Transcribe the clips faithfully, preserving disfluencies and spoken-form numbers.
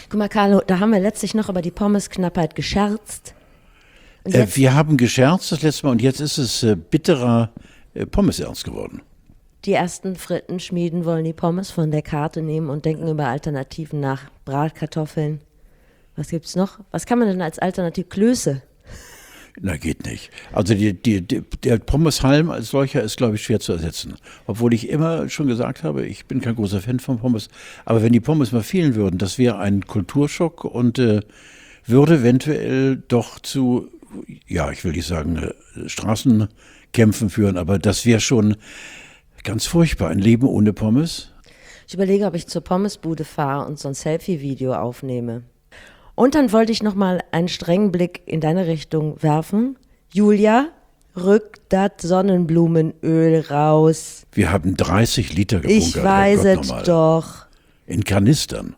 Guck mal, Carlo, da haben wir letztlich noch über die Pommesknappheit gescherzt. Äh, wir haben gescherzt das letzte Mal und jetzt ist es äh, bitterer äh, Pommesernst geworden. Die ersten Frittenschmieden wollen die Pommes von der Karte nehmen und denken über Alternativen nach. Bratkartoffeln. Was gibt's noch? Was kann man denn als Alternative? Klöße. Na, geht nicht. Also die, die, die, der Pommeshalm als solcher ist, glaube ich, schwer zu ersetzen. Obwohl ich immer schon gesagt habe, ich bin kein großer Fan von Pommes. Aber wenn die Pommes mal fehlen würden, das wäre ein Kulturschock und äh, würde eventuell doch zu, ja, ich will nicht sagen, äh, Straßenkämpfen führen, aber das wäre schon ganz furchtbar. Ein Leben ohne Pommes. Ich überlege, ob ich zur Pommesbude fahre und so ein Selfie-Video aufnehme. Und dann wollte ich nochmal einen strengen Blick in deine Richtung werfen. Julia, rück das Sonnenblumenöl raus. Wir haben dreißig Liter gebunkert. Ich weiß es doch. In Kanistern.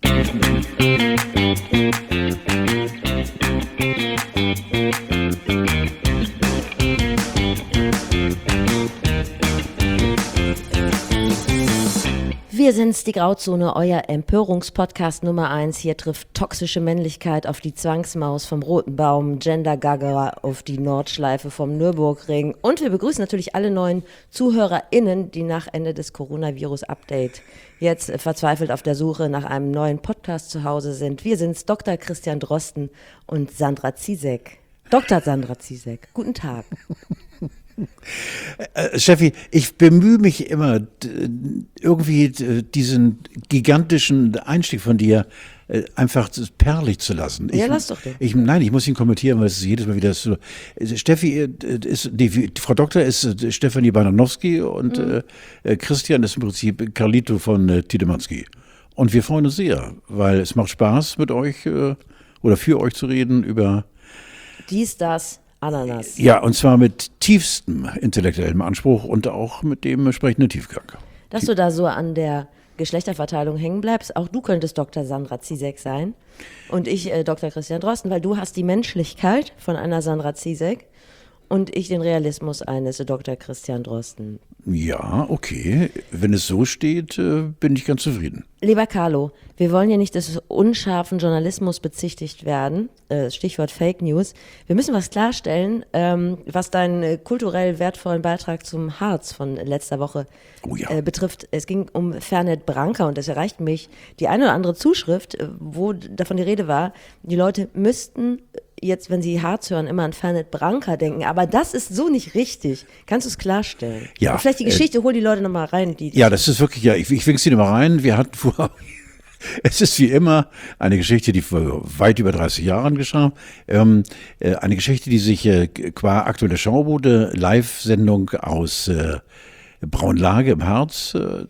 Wir sind's, die Grauzone, euer Empörungspodcast Nummer eins. Hier trifft toxische Männlichkeit auf die Zwangsmaus vom Roten Baum, Gender Gaga auf die Nordschleife vom Nürburgring. Und wir begrüßen natürlich alle neuen ZuhörerInnen, die nach Ende des Coronavirus-Update jetzt verzweifelt auf der Suche nach einem neuen Podcast zu Hause sind. Wir sind's, Doktor Christian Drosten und Sandra Ziesek. Doktor Sandra Ziesek, guten Tag. Äh, Steffi, ich bemühe mich immer, d- irgendwie d- diesen gigantischen Einstieg von dir äh, einfach perlig zu lassen. Ich, Ja, lass doch den. Ich, nein, ich muss ihn kommentieren, weil es ist jedes Mal wieder so. Äh, Steffi äh, ist, die, die Frau Doktor ist äh, Stefanie Bananowski und Mhm. äh, äh, Christian ist im Prinzip Carlito von äh, Tiedemanski. Und wir freuen uns sehr, weil es macht Spaß mit euch äh, oder für euch zu reden über Dies, das, Ananas. ja, und zwar mit tiefstem intellektuellem Anspruch und auch mit dem entsprechenden Tiefgang. Dass du da so an der Geschlechterverteilung hängen bleibst, auch du könntest Doktor Sandra Ziesek sein und ich äh, Doktor Christian Drosten, weil du hast die Menschlichkeit von einer Sandra Ziesek und ich den Realismus eines Doktor Christian Drosten. Ja, okay. Wenn es so steht, äh, bin ich ganz zufrieden. Lieber Carlo, wir wollen ja nicht des unscharfen Journalismus bezichtigt werden, äh, Stichwort Fake News. Wir müssen was klarstellen, ähm, was deinen äh, kulturell wertvollen Beitrag zum Harz von letzter Woche Oh ja. äh, betrifft. Es ging um Fernet Branca und es erreicht mich die eine oder andere Zuschrift, äh, wo davon die Rede war, die Leute müssten jetzt, wenn sie Harz hören, immer an Fernet Branca denken. Aber das ist so nicht richtig. Kannst du es klarstellen? Ja, Und vielleicht die Geschichte, hol die Leute nochmal rein. Die Ja, das ist wirklich, ja, ich, ich winke sie nochmal rein. Wir hatten vor, es ist wie immer eine Geschichte, die vor weit über dreißig Jahren geschah. Ähm, äh, eine Geschichte, die sich äh, qua aktuelle Schaubude, Live-Sendung aus äh, Braunlage im Harz äh, äh,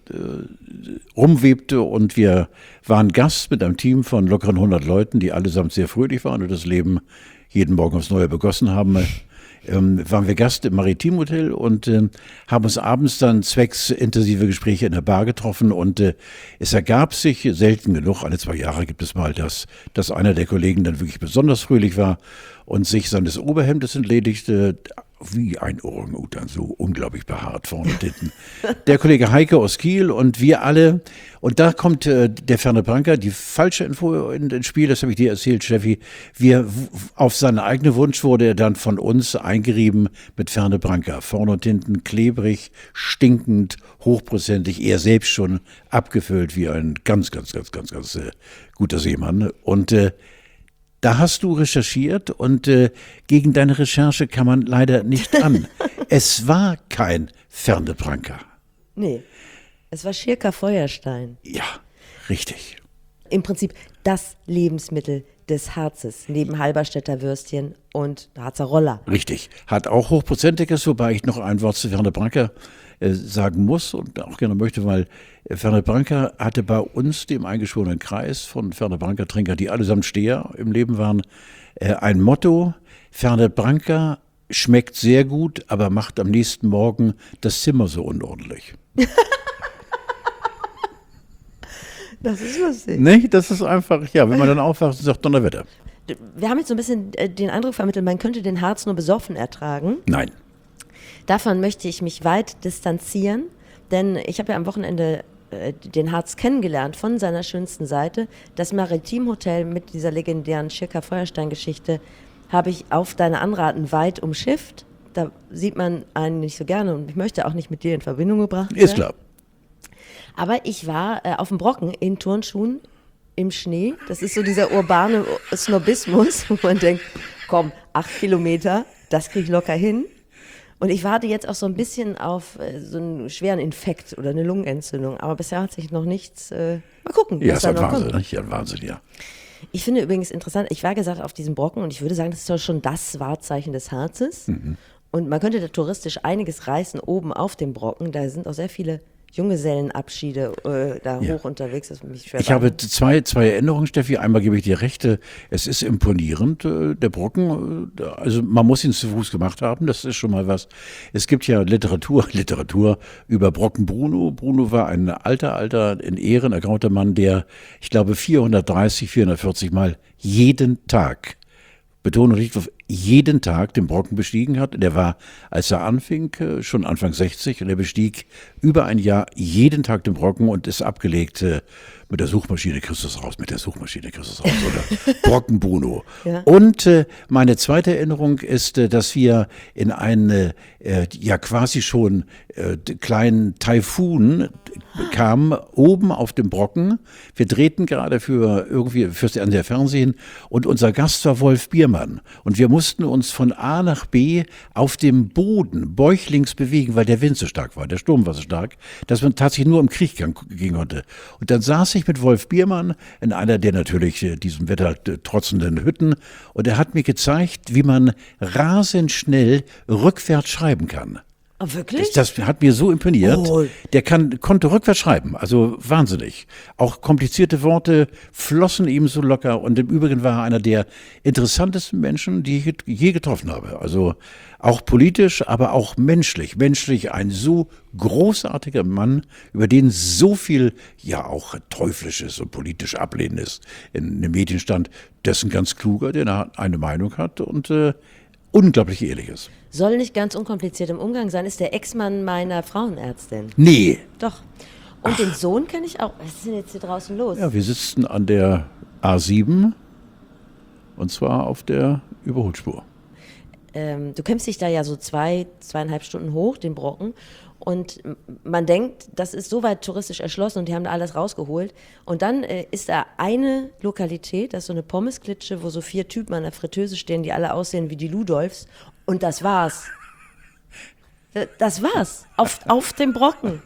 rumwebte und wir waren Gast mit einem Team von lockeren hundert Leuten, die allesamt sehr fröhlich waren und das Leben jeden Morgen aufs Neue begossen haben. Ähm, waren wir Gast im Maritimhotel und äh, haben uns abends dann zwecks intensive Gespräche in der Bar getroffen und äh, es ergab sich selten genug, alle zwei Jahre gibt es mal das, dass einer der Kollegen dann wirklich besonders fröhlich war und sich seines Oberhemdes entledigte, wie ein Orang-Utan, so unglaublich behaart vorne und hinten. Der Kollege Heike aus Kiel und wir alle. Und da kommt äh, der Fernet Branca, die falsche Info in, ins Spiel, das habe ich dir erzählt, Steffi. Wir, auf seinen eigenen Wunsch wurde er dann von uns eingerieben mit Fernet Branca. Vorne und hinten klebrig, stinkend, hochprozentig, er selbst schon abgefüllt wie ein ganz, ganz, ganz, ganz, ganz äh, guter Seemann. Und äh, da hast du recherchiert und äh, gegen deine Recherche kann man leider nicht an. Es war kein Fernet Branca. Nee, es war Schirka Feuerstein. Ja, richtig. Im Prinzip das Lebensmittel des Harzes, neben Halberstädter Würstchen und Harzer Roller. Richtig. Hat auch hochprozentiges, wobei ich noch ein Wort zu Fernet Branca äh, sagen muss und auch gerne möchte, weil äh, Fernet Branca hatte bei uns, dem eingeschworenen Kreis von Fernet Branca-Trinker, die allesamt Steher im Leben waren, äh, ein Motto: Fernet Branca schmeckt sehr gut, aber macht am nächsten Morgen das Zimmer so unordentlich. Das ist lustig. Nicht? Das ist einfach, ja, wenn man dann aufwacht und sagt, Donnerwetter. Wir haben jetzt so ein bisschen äh, den Eindruck vermittelt, man könnte den Harz nur besoffen ertragen. Nein. Davon möchte ich mich weit distanzieren, denn ich habe ja am Wochenende äh, den Harz kennengelernt von seiner schönsten Seite. Das Maritimhotel mit dieser legendären Schirker-Feuerstein-Geschichte habe ich auf deine Anraten weit umschifft. Da sieht man einen nicht so gerne und ich möchte auch nicht mit dir in Verbindung gebracht werden. Ist klar. Aber ich war äh, auf dem Brocken in Turnschuhen im Schnee. Das ist so dieser urbane Snobismus, wo man denkt, komm, acht Kilometer, das kriege ich locker hin. Und ich warte jetzt auch so ein bisschen auf äh, so einen schweren Infekt oder eine Lungenentzündung. Aber bisher hat sich noch nichts, äh, mal gucken, Ja, was ist da ein noch Wahnsinn, kommt. nicht? Ja, ein Wahnsinn, ja. Ich finde übrigens interessant, ich war gesagt auf diesem Brocken und ich würde sagen, das ist doch schon das Wahrzeichen des Harzes. Mhm. Und man könnte da touristisch einiges reißen oben auf dem Brocken. Da sind auch sehr viele Junggesellenabschiede äh, da Ja. hoch unterwegs. Das ist für mich schwer Ich habe zwei, zwei Erinnerungen, Steffi. Einmal gebe ich dir recht, äh, es ist imponierend, äh, der Brocken. äh, Also man muss ihn zu Fuß gemacht haben, das ist schon mal was. Es gibt ja Literatur, Literatur über Brocken Bruno. Bruno war ein alter, alter, in Ehren ergrauter Mann, der, ich glaube, vierhundertdreißig, vierhundertvierzig Mal jeden Tag, Betonung liegt auf jeden Tag den Brocken bestiegen hat. Der war, als er anfing, äh, schon Anfang sechzig und er bestieg über ein Jahr jeden Tag den Brocken und ist abgelegt äh, mit der Suchmaschine Christus raus, mit der Suchmaschine Christus raus oder Brocken Bruno. Ja. Und äh, meine zweite Erinnerung ist, äh, dass wir in einen äh, ja quasi schon äh, kleinen Taifun kamen, oben auf dem Brocken. Wir drehten gerade für irgendwie fürs N D R Fernsehen und unser Gast war Wolf Biermann und wir mussten uns von A nach B auf dem Boden bäuchlings bewegen, weil der Wind so stark war, der Sturm war so stark, dass man tatsächlich nur im Krieg gehen konnte. Und dann saß ich mit Wolf Biermann in einer der natürlich äh, diesem Wetter äh, trotzenden Hütten und er hat mir gezeigt, wie man rasend schnell rückwärts schreiben kann. Oh, wirklich? Das, das hat mir so imponiert. Oh. Der kann, konnte rückwärts schreiben, also wahnsinnig. Auch komplizierte Worte flossen ihm so locker und im Übrigen war er einer der interessantesten Menschen, die ich je getroffen habe. Also auch politisch, aber auch menschlich. Menschlich ein so großartiger Mann, über den so viel, ja auch Teuflisches und politisch Ablehnendes in den Medien stand, dessen ganz kluger, der eine Meinung hat und äh, unglaublich Ehrliches. Soll nicht ganz unkompliziert im Umgang sein, ist der Ex-Mann meiner Frauenärztin. Nee. Doch. Und Ach. den Sohn kenne ich auch. Was ist denn jetzt hier draußen los? Ja, wir sitzen an der A sieben und zwar auf der Überholspur. Ähm, du kämpfst dich da ja so zwei, zweieinhalb Stunden hoch, den Brocken. Und man denkt, das ist soweit touristisch erschlossen und die haben da alles rausgeholt. Und dann äh, ist da eine Lokalität, das ist so eine Pommesklitsche, wo so vier Typen an der Fritteuse stehen, die alle aussehen wie die Ludolfs. Und das war's. Das war's. Auf, auf dem Brocken.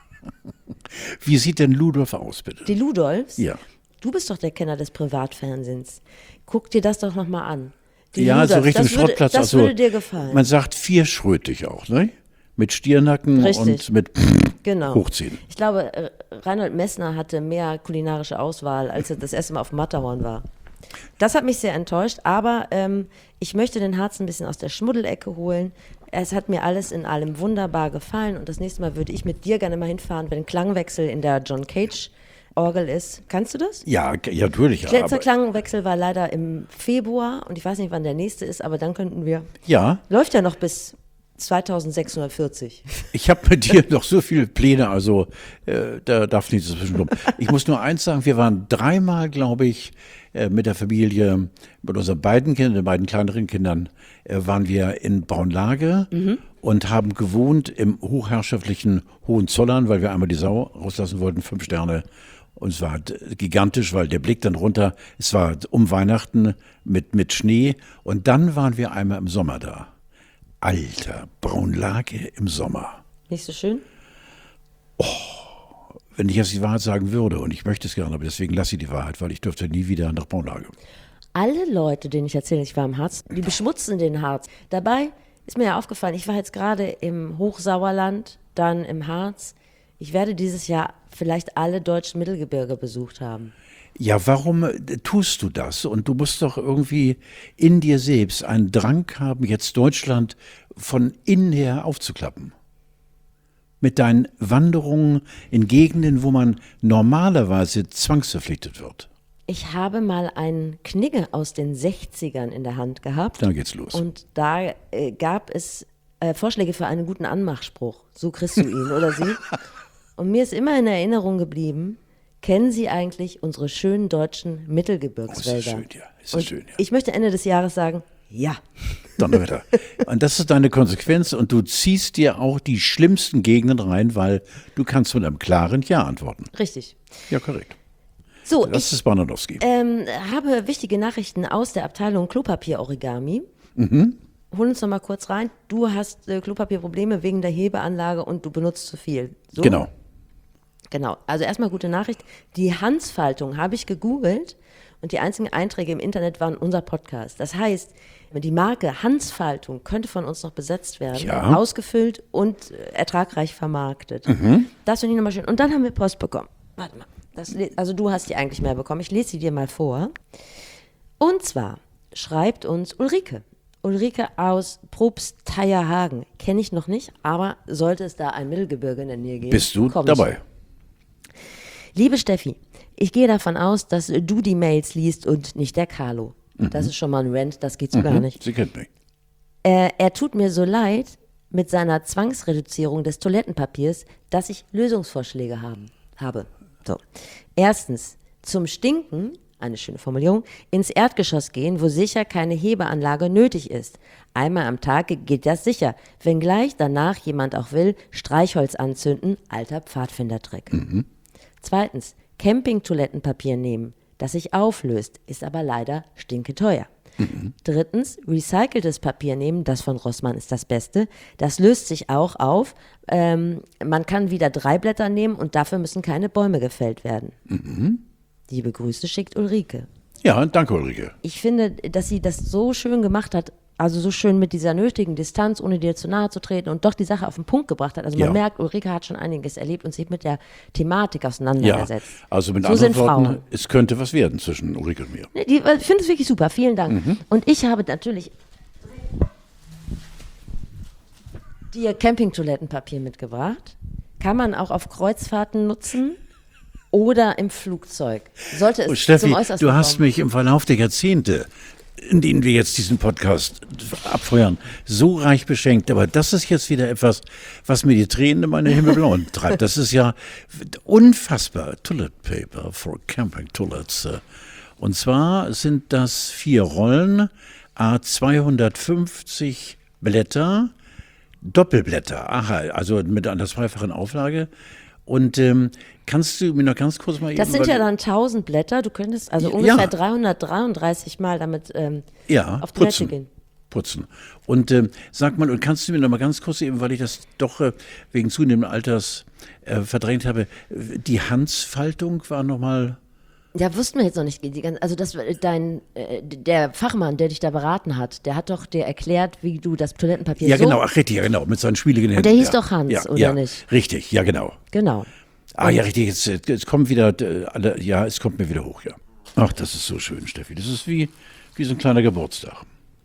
Wie sieht denn Ludolf aus, bitte? Die Ludolfs? Ja. Du bist doch der Kenner des Privatfernsehens. Guck dir das doch nochmal an. Die ja, Ludolfs, so Richtung das würde, Schrottplatz. Das also, würde dir gefallen. Man sagt vierschrötig auch, ne? Mit Stiernacken Richtig. und mit genau. Hochziehen. Ich glaube, Reinhold Messner hatte mehr kulinarische Auswahl, als er das erste Mal auf dem Matterhorn war. Das hat mich sehr enttäuscht, aber ähm, ich möchte den Harz ein bisschen aus der Schmuddelecke holen. Es hat mir alles in allem wunderbar gefallen und das nächste Mal würde ich mit dir gerne mal hinfahren, wenn Klangwechsel in der John Cage Orgel ist. Kannst du das? Ja, ja natürlich. Letzter aber, Klangwechsel war leider im Februar und ich weiß nicht, wann der nächste ist, aber dann könnten wir. Ja. Läuft ja noch bis zweitausendsechshundertvierzig. Ich habe mit dir noch so viele Pläne, also äh, da darf nichts dazwischen kommen. Ich muss nur eins sagen, wir waren dreimal, glaube ich, äh, mit der Familie, mit unseren beiden Kindern, den beiden kleineren Kindern, äh, waren wir in Braunlage mhm. und haben gewohnt im hochherrschaftlichen Hohenzollern, weil wir einmal die Sau rauslassen wollten, fünf Sterne. Und es war gigantisch, weil der Blick dann runter, es war um Weihnachten mit, mit Schnee und dann waren wir einmal im Sommer da. Alter, Braunlage im Sommer. Nicht so schön? Oh, wenn ich jetzt die Wahrheit sagen würde, und ich möchte es gerne, aber deswegen lasse ich die Wahrheit, weil ich dürfte nie wieder nach Braunlage. Alle Leute, denen ich erzähle, ich war im Harz, die beschmutzen den Harz. Dabei ist mir ja aufgefallen, ich war jetzt gerade im Hochsauerland, dann im Harz. Ich werde dieses Jahr vielleicht alle deutschen Mittelgebirge besucht haben. Ja, warum tust du das? Und du musst doch irgendwie in dir selbst einen Drang haben, jetzt Deutschland von innen her aufzuklappen. Mit deinen Wanderungen in Gegenden, wo man normalerweise zwangsverpflichtet wird. Ich habe mal einen Knigge aus den sechzigern in der Hand gehabt. Da geht's los. Und da äh, gab es äh, Vorschläge für einen guten Anmachspruch. So kriegst du ihn oder sie. Und mir ist immer in Erinnerung geblieben, kennen Sie eigentlich unsere schönen deutschen Mittelgebirgswälder? Oh, ist das schön, ja. Ist das und schön, ja. Ich möchte Ende des Jahres sagen, ja. Donnerwetter. Und das ist deine Konsequenz und du ziehst dir auch die schlimmsten Gegenden rein, weil du kannst mit einem klaren Ja antworten. Richtig. Ja, korrekt. So, Das ich ist Bananowski. ähm, habe wichtige Nachrichten aus der Abteilung Klopapier-Origami. Mhm. Hol uns noch mal kurz rein. Du hast äh, Klopapierprobleme wegen der Hebeanlage und du benutzt zu viel. So? Genau. Genau. Also erstmal gute Nachricht. Die Hansfaltung habe ich gegoogelt und die einzigen Einträge im Internet waren unser Podcast. Das heißt, die Marke Hansfaltung könnte von uns noch besetzt werden, Ja. ausgefüllt und äh, ertragreich vermarktet. Mhm. Das finde ich nochmal schön. Und dann haben wir Post bekommen. Warte mal. Das, le- also du hast die eigentlich mehr bekommen. Ich lese sie dir mal vor. Und zwar schreibt uns Ulrike. Ulrike aus Probstheierhagen. Kenne ich noch nicht, aber sollte es da ein Mittelgebirge in der Nähe geben, Bist du komm ich. dabei? Liebe Steffi, ich gehe davon aus, dass du die Mails liest und nicht der Carlo. Mhm. Das ist schon mal ein Rant, das geht so gar nicht. Sie kennt mich. Äh, er tut mir so leid mit seiner Zwangsreduzierung des Toilettenpapiers, dass ich Lösungsvorschläge haben, habe. So. Erstens, zum Stinken, eine schöne Formulierung, ins Erdgeschoss gehen, wo sicher keine Hebeanlage nötig ist. Einmal am Tag geht das sicher, wenngleich danach jemand auch will, Streichholz anzünden, alter Pfadfindertrick. Mhm. Zweitens, Campingtoilettenpapier nehmen, das sich auflöst, ist aber leider stinketeuer. Mhm. Drittens, recyceltes Papier nehmen, das von Rossmann ist das Beste. Das löst sich auch auf. Ähm, man kann wieder drei Blätter nehmen und dafür müssen keine Bäume gefällt werden. Mhm. Liebe Grüße schickt Ulrike. Ja, danke, Ulrike. Ich finde, dass sie das so schön gemacht hat, also so schön mit dieser nötigen Distanz, ohne dir zu nahe zu treten und doch die Sache auf den Punkt gebracht hat. Also man Ja. merkt, Ulrike hat schon einiges erlebt und sich mit der Thematik Ja, auseinandergesetzt. also mit So anderen sind Worten, Frauen. es könnte was werden zwischen Ulrike und mir. Nee, die, ich finde es wirklich super, vielen Dank. Mhm. Und ich habe natürlich dir Campingtoilettenpapier mitgebracht. Kann man auch auf Kreuzfahrten nutzen oder im Flugzeug. Sollte es Oh, Steffi, zum Äußersten du hast kommen. mich im Verlauf der Jahrzehnte, in denen wir jetzt diesen Podcast abfeuern, so reich beschenkt. Aber das ist jetzt wieder etwas, was mir die Tränen in meine Himmelblauen treibt. Das ist ja unfassbar. Toilet Paper for Camping Toilets. Und zwar sind das vier Rollen, à zweihundertfünfzig Blätter, Doppelblätter, aha, also mit einer zweifachen Auflage. Und ähm, kannst du mir noch ganz kurz mal Das eben sind ja über- dann tausend Blätter. Du könntest also Ja. ungefähr dreihundertdreiunddreißig Mal damit ähm, ja, auf Toilette putzen. gehen. Putzen. Und ähm, sag mal, und kannst du mir noch mal ganz kurz eben, weil ich das doch äh, wegen zunehmenden Alters äh, verdrängt habe, die Hansfaltung war noch mal. Ja, wussten wir jetzt noch nicht. Die gan- Also das, dein, äh, der Fachmann, der dich da beraten hat, der hat doch dir erklärt, wie du das Toilettenpapier Ja, so... genau, ach richtig, ja, genau, mit seinen schwieligen Händen. der hieß ja. doch Hans, ja, oder ja, nicht? Richtig, ja, genau. Genau. Ah, ja, richtig, jetzt, jetzt kommen wieder, äh, alle, ja, es kommt mir wieder hoch, ja. Ach, das ist so schön, Steffi. Das ist wie, wie so ein kleiner Geburtstag.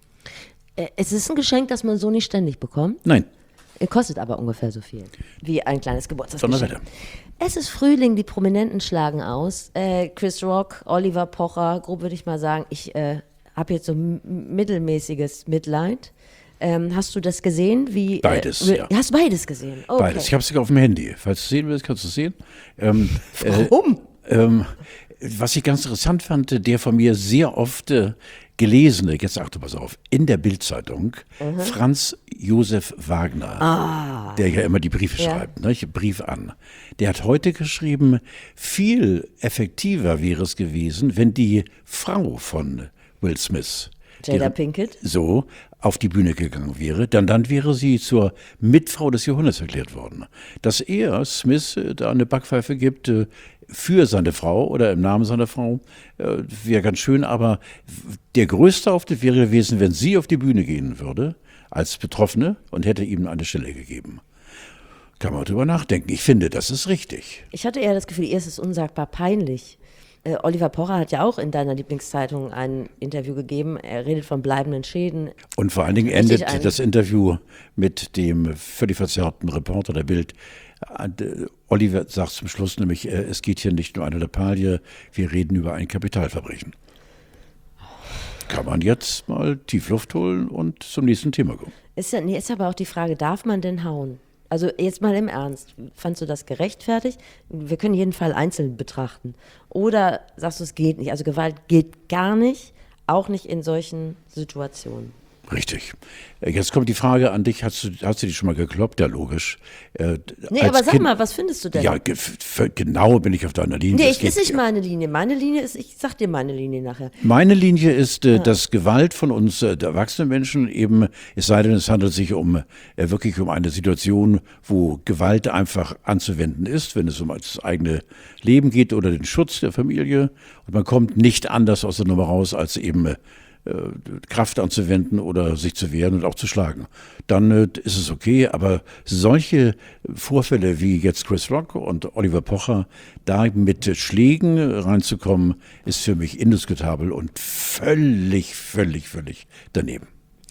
Äh, Es ist ein Geschenk, das man so nicht ständig bekommt. Nein, Er kostet aber ungefähr so viel wie ein kleines Geburtstagsgeschenk. Donnerwetter. Es ist Frühling, die Prominenten schlagen aus. Äh, Chris Rock, Oliver Pocher, grob würde ich mal sagen. Ich äh, habe jetzt so m- mittelmäßiges Mitleid. Ähm, hast du das gesehen? Wie, Beides, äh, ja. Hast beides gesehen? Okay. Beides. Ich habe es sogar auf dem Handy. Falls du es sehen willst, kannst du es sehen. Ähm, Warum? Äh, ähm, was ich ganz interessant fand, der von mir sehr oft äh, gelesene, jetzt achte pass auf, in der Bildzeitung, Franz Josef Wagner, der ja immer die Briefe Ja. schreibt, ne? Brief an. Der hat heute geschrieben, viel effektiver wäre es gewesen, wenn die Frau von Will Smith, Jada deren- Pinkett? so auf die Bühne gegangen wäre, dann, dann wäre sie zur Mitfrau des Jahrhunderts erklärt worden. Dass er, Smith, äh, da eine Backpfeife gibt äh, für seine Frau oder im Namen seiner Frau, äh, wäre ganz schön, aber der größte Auftritt wäre gewesen, wenn sie auf die Bühne gehen würde, als Betroffene, und hätte ihm eine Stelle gegeben. Kann man drüber nachdenken. Ich finde, das ist richtig. Ich hatte eher das Gefühl, ihr ist es unsagbar peinlich. Äh, Oliver Pocher hat ja auch in deiner Lieblingszeitung ein Interview gegeben. Er redet von bleibenden Schäden. Und vor allen Dingen Richtig endet ein- das Interview mit dem völlig verzerrten Reporter der Bild. Äh, Oliver sagt zum Schluss nämlich, äh, es geht hier nicht nur eine Lappalie, wir reden über ein Kapitalverbrechen. Kann man jetzt mal Tiefluft holen und zum nächsten Thema kommen. Ist ja, nee, ist aber auch die Frage, darf man denn hauen? Also jetzt mal im Ernst, fandst du das gerechtfertigt? Wir können jeden Fall einzeln betrachten. Oder sagst du, es geht nicht? Also Gewalt geht gar nicht, auch nicht in solchen Situationen. Richtig. Jetzt kommt die Frage an dich, hast du, hast du die schon mal gekloppt? Ja, logisch. Äh, nee, aber sag kind, mal, was findest du denn? Ja, ge- f- genau bin ich auf deiner Linie. Nee, es ist nicht meine Linie. Meine Linie ist, ich sag dir meine Linie nachher. Meine Linie ist, äh, ah. dass Gewalt von uns äh, erwachsenen Menschen eben, es sei denn, es handelt sich um äh, wirklich um eine Situation, wo Gewalt einfach anzuwenden ist, wenn es um das eigene Leben geht oder den Schutz der Familie. Und man kommt nicht anders aus der Nummer raus, als eben äh, Kraft anzuwenden oder sich zu wehren und auch zu schlagen. Dann äh, ist es okay, aber solche Vorfälle wie jetzt Chris Rock und Oliver Pocher, da mit Schlägen reinzukommen, ist für mich indiskutabel und völlig, völlig, völlig daneben.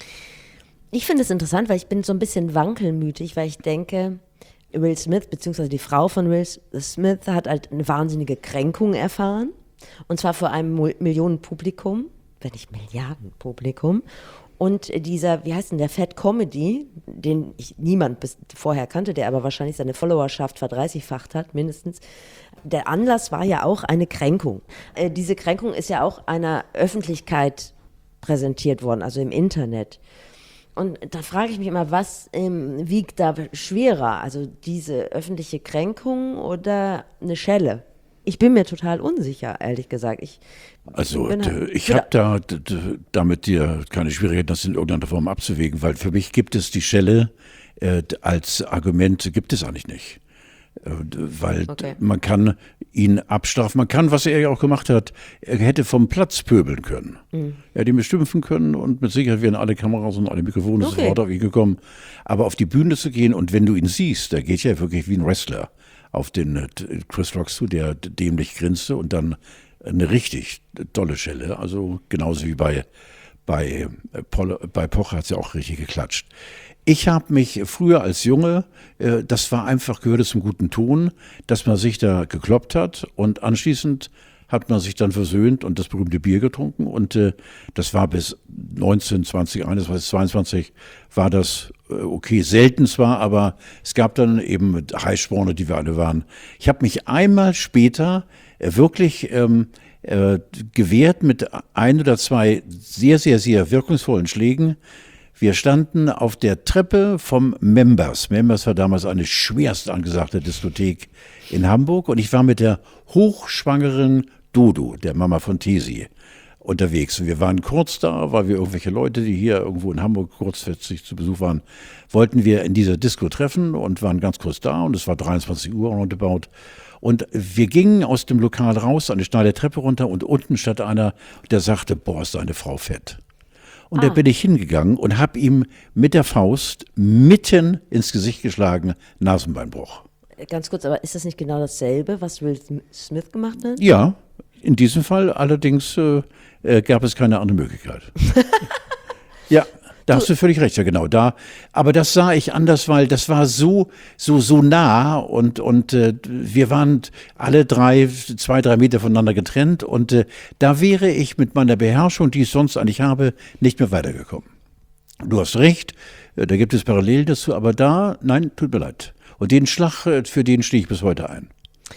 Ich finde es interessant, weil ich bin so ein bisschen wankelmütig, weil ich denke, Will Smith, beziehungsweise die Frau von Will Smith, hat halt eine wahnsinnige Kränkung erfahren, und zwar vor einem Millionenpublikum, wenn nicht Milliardenpublikum. Und dieser, wie heißt denn der, Fat Comedy, den ich niemand bis vorher kannte, der aber wahrscheinlich seine Followerschaft verdreißigfacht hat, mindestens. Der Anlass war ja auch eine Kränkung. Äh, diese Kränkung ist ja auch einer Öffentlichkeit präsentiert worden, also im Internet. Und da frage ich mich immer, was ähm, wiegt da schwerer? Also diese öffentliche Kränkung oder eine Schelle? Ich bin mir total unsicher, ehrlich gesagt. Ich Also halt, ich habe da d- d- damit dir keine Schwierigkeit, das in irgendeiner Form abzuwägen, weil für mich gibt es die Schelle äh, als Argument, gibt es eigentlich nicht. Äh, weil okay. man kann ihn abstrafen, man kann, was er ja auch gemacht hat, er hätte vom Platz pöbeln können. Mhm. Er hätte ihn beschimpfen können und mit Sicherheit wären alle Kameras und alle Mikrofone okay. sofort auf ihn gekommen. Aber auf die Bühne zu gehen und wenn du ihn siehst, da geht ja wirklich wie ein Wrestler auf den Chris Rock zu, der dämlich grinste und dann eine richtig tolle Schelle, also genauso wie bei, bei, Pol, bei Pocher hat es ja auch richtig geklatscht. Ich habe mich früher als Junge, äh, das war einfach, gehörte zum guten Ton, dass man sich da gekloppt hat und anschließend hat man sich dann versöhnt und das berühmte Bier getrunken und äh, das war bis neunzehn, zwanzig, einundzwanzig, zweiundzwanzig war das äh, okay, selten zwar, aber es gab dann eben Heißsporne, die wir alle waren. Ich habe mich einmal später äh, wirklich ähm, äh, gewehrt mit ein oder zwei sehr, sehr, sehr wirkungsvollen Schlägen. Wir standen auf der Treppe vom Members. Members war damals eine schwerst angesagte Diskothek in Hamburg und ich war mit der hochschwangeren Dodo, der Mama von Tesi, unterwegs. Und wir waren kurz da, weil wir irgendwelche Leute, die hier irgendwo in Hamburg kurzfristig zu Besuch waren, wollten wir in dieser Disco treffen und waren ganz kurz da und es war dreiundzwanzig Uhr roundabout. Und wir gingen aus dem Lokal raus, eine steile Treppe runter und unten stand einer, der sagte, boah, ist deine Frau fett. Und ah. da bin ich hingegangen und habe ihm mit der Faust mitten ins Gesicht geschlagen, Nasenbeinbruch. Ganz kurz, aber ist das nicht genau dasselbe, was Will Smith gemacht hat? Ja, in diesem Fall allerdings äh, äh, gab es keine andere Möglichkeit. Ja, da du, hast du völlig recht, ja genau. Da, aber das sah ich anders, weil das war so, so, so nah und, und äh, wir waren alle drei, zwei, drei Meter voneinander getrennt und äh, da wäre ich mit meiner Beherrschung, die ich sonst eigentlich habe, nicht mehr weitergekommen. Du hast recht, äh, da gibt es Parallelen dazu, aber da, nein, tut mir leid. Und den Schlag, äh, für den stehe ich bis heute ein.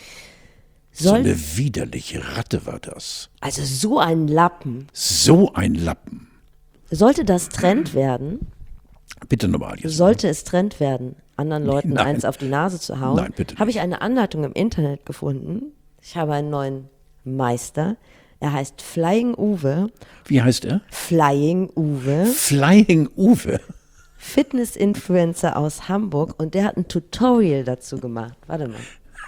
So eine widerliche Ratte war das. Also so ein Lappen. So ein Lappen. Sollte das Trend werden? Bitte nochmal. Jetzt sollte mal. es Trend werden, anderen Leuten Nein. eins auf die Nase zu hauen? Nein, bitte nicht. Habe ich eine Anleitung im Internet gefunden. Ich habe einen neuen Meister. Er heißt Flying Uwe. Wie heißt er? Flying Uwe. Flying Uwe. Fitness-Influencer aus Hamburg und der hat ein Tutorial dazu gemacht. Warte mal.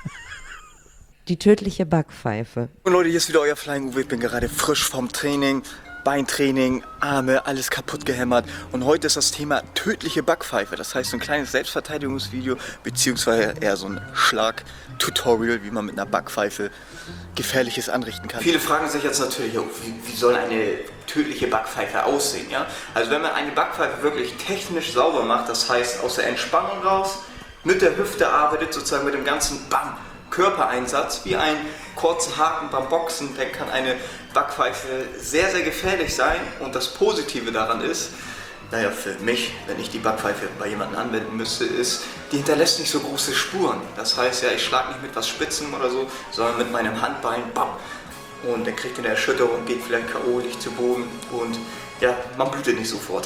Die tödliche Backpfeife. Und Leute, hier ist wieder euer Flying Uwe. Ich bin gerade frisch vom Training, Beintraining, Arme, alles kaputt gehämmert. Und heute ist das Thema tödliche Backpfeife. Das heißt, so ein kleines Selbstverteidigungsvideo, beziehungsweise eher so ein Schlag-Tutorial, wie man mit einer Backpfeife Gefährliches anrichten kann. Viele fragen sich jetzt natürlich, wie, wie soll eine tödliche Backpfeife aussehen? Ja? Also wenn man eine Backpfeife wirklich technisch sauber macht, das heißt aus der Entspannung raus, mit der Hüfte arbeitet, sozusagen mit dem ganzen Bam, Körpereinsatz, wie ein kurzer Haken beim Boxen, dann kann eine Backpfeife sehr, sehr gefährlich sein. Und das Positive daran ist, naja, für mich, wenn ich die Backpfeife bei jemandem anwenden müsste, ist, die hinterlässt nicht so große Spuren. Das heißt ja, ich schlage nicht mit was Spitzem oder so, sondern mit meinem Handbein, bam. Und dann kriegt ihr eine Erschütterung, geht vielleicht K O, liegt zu Boden und ja, man blutet nicht sofort.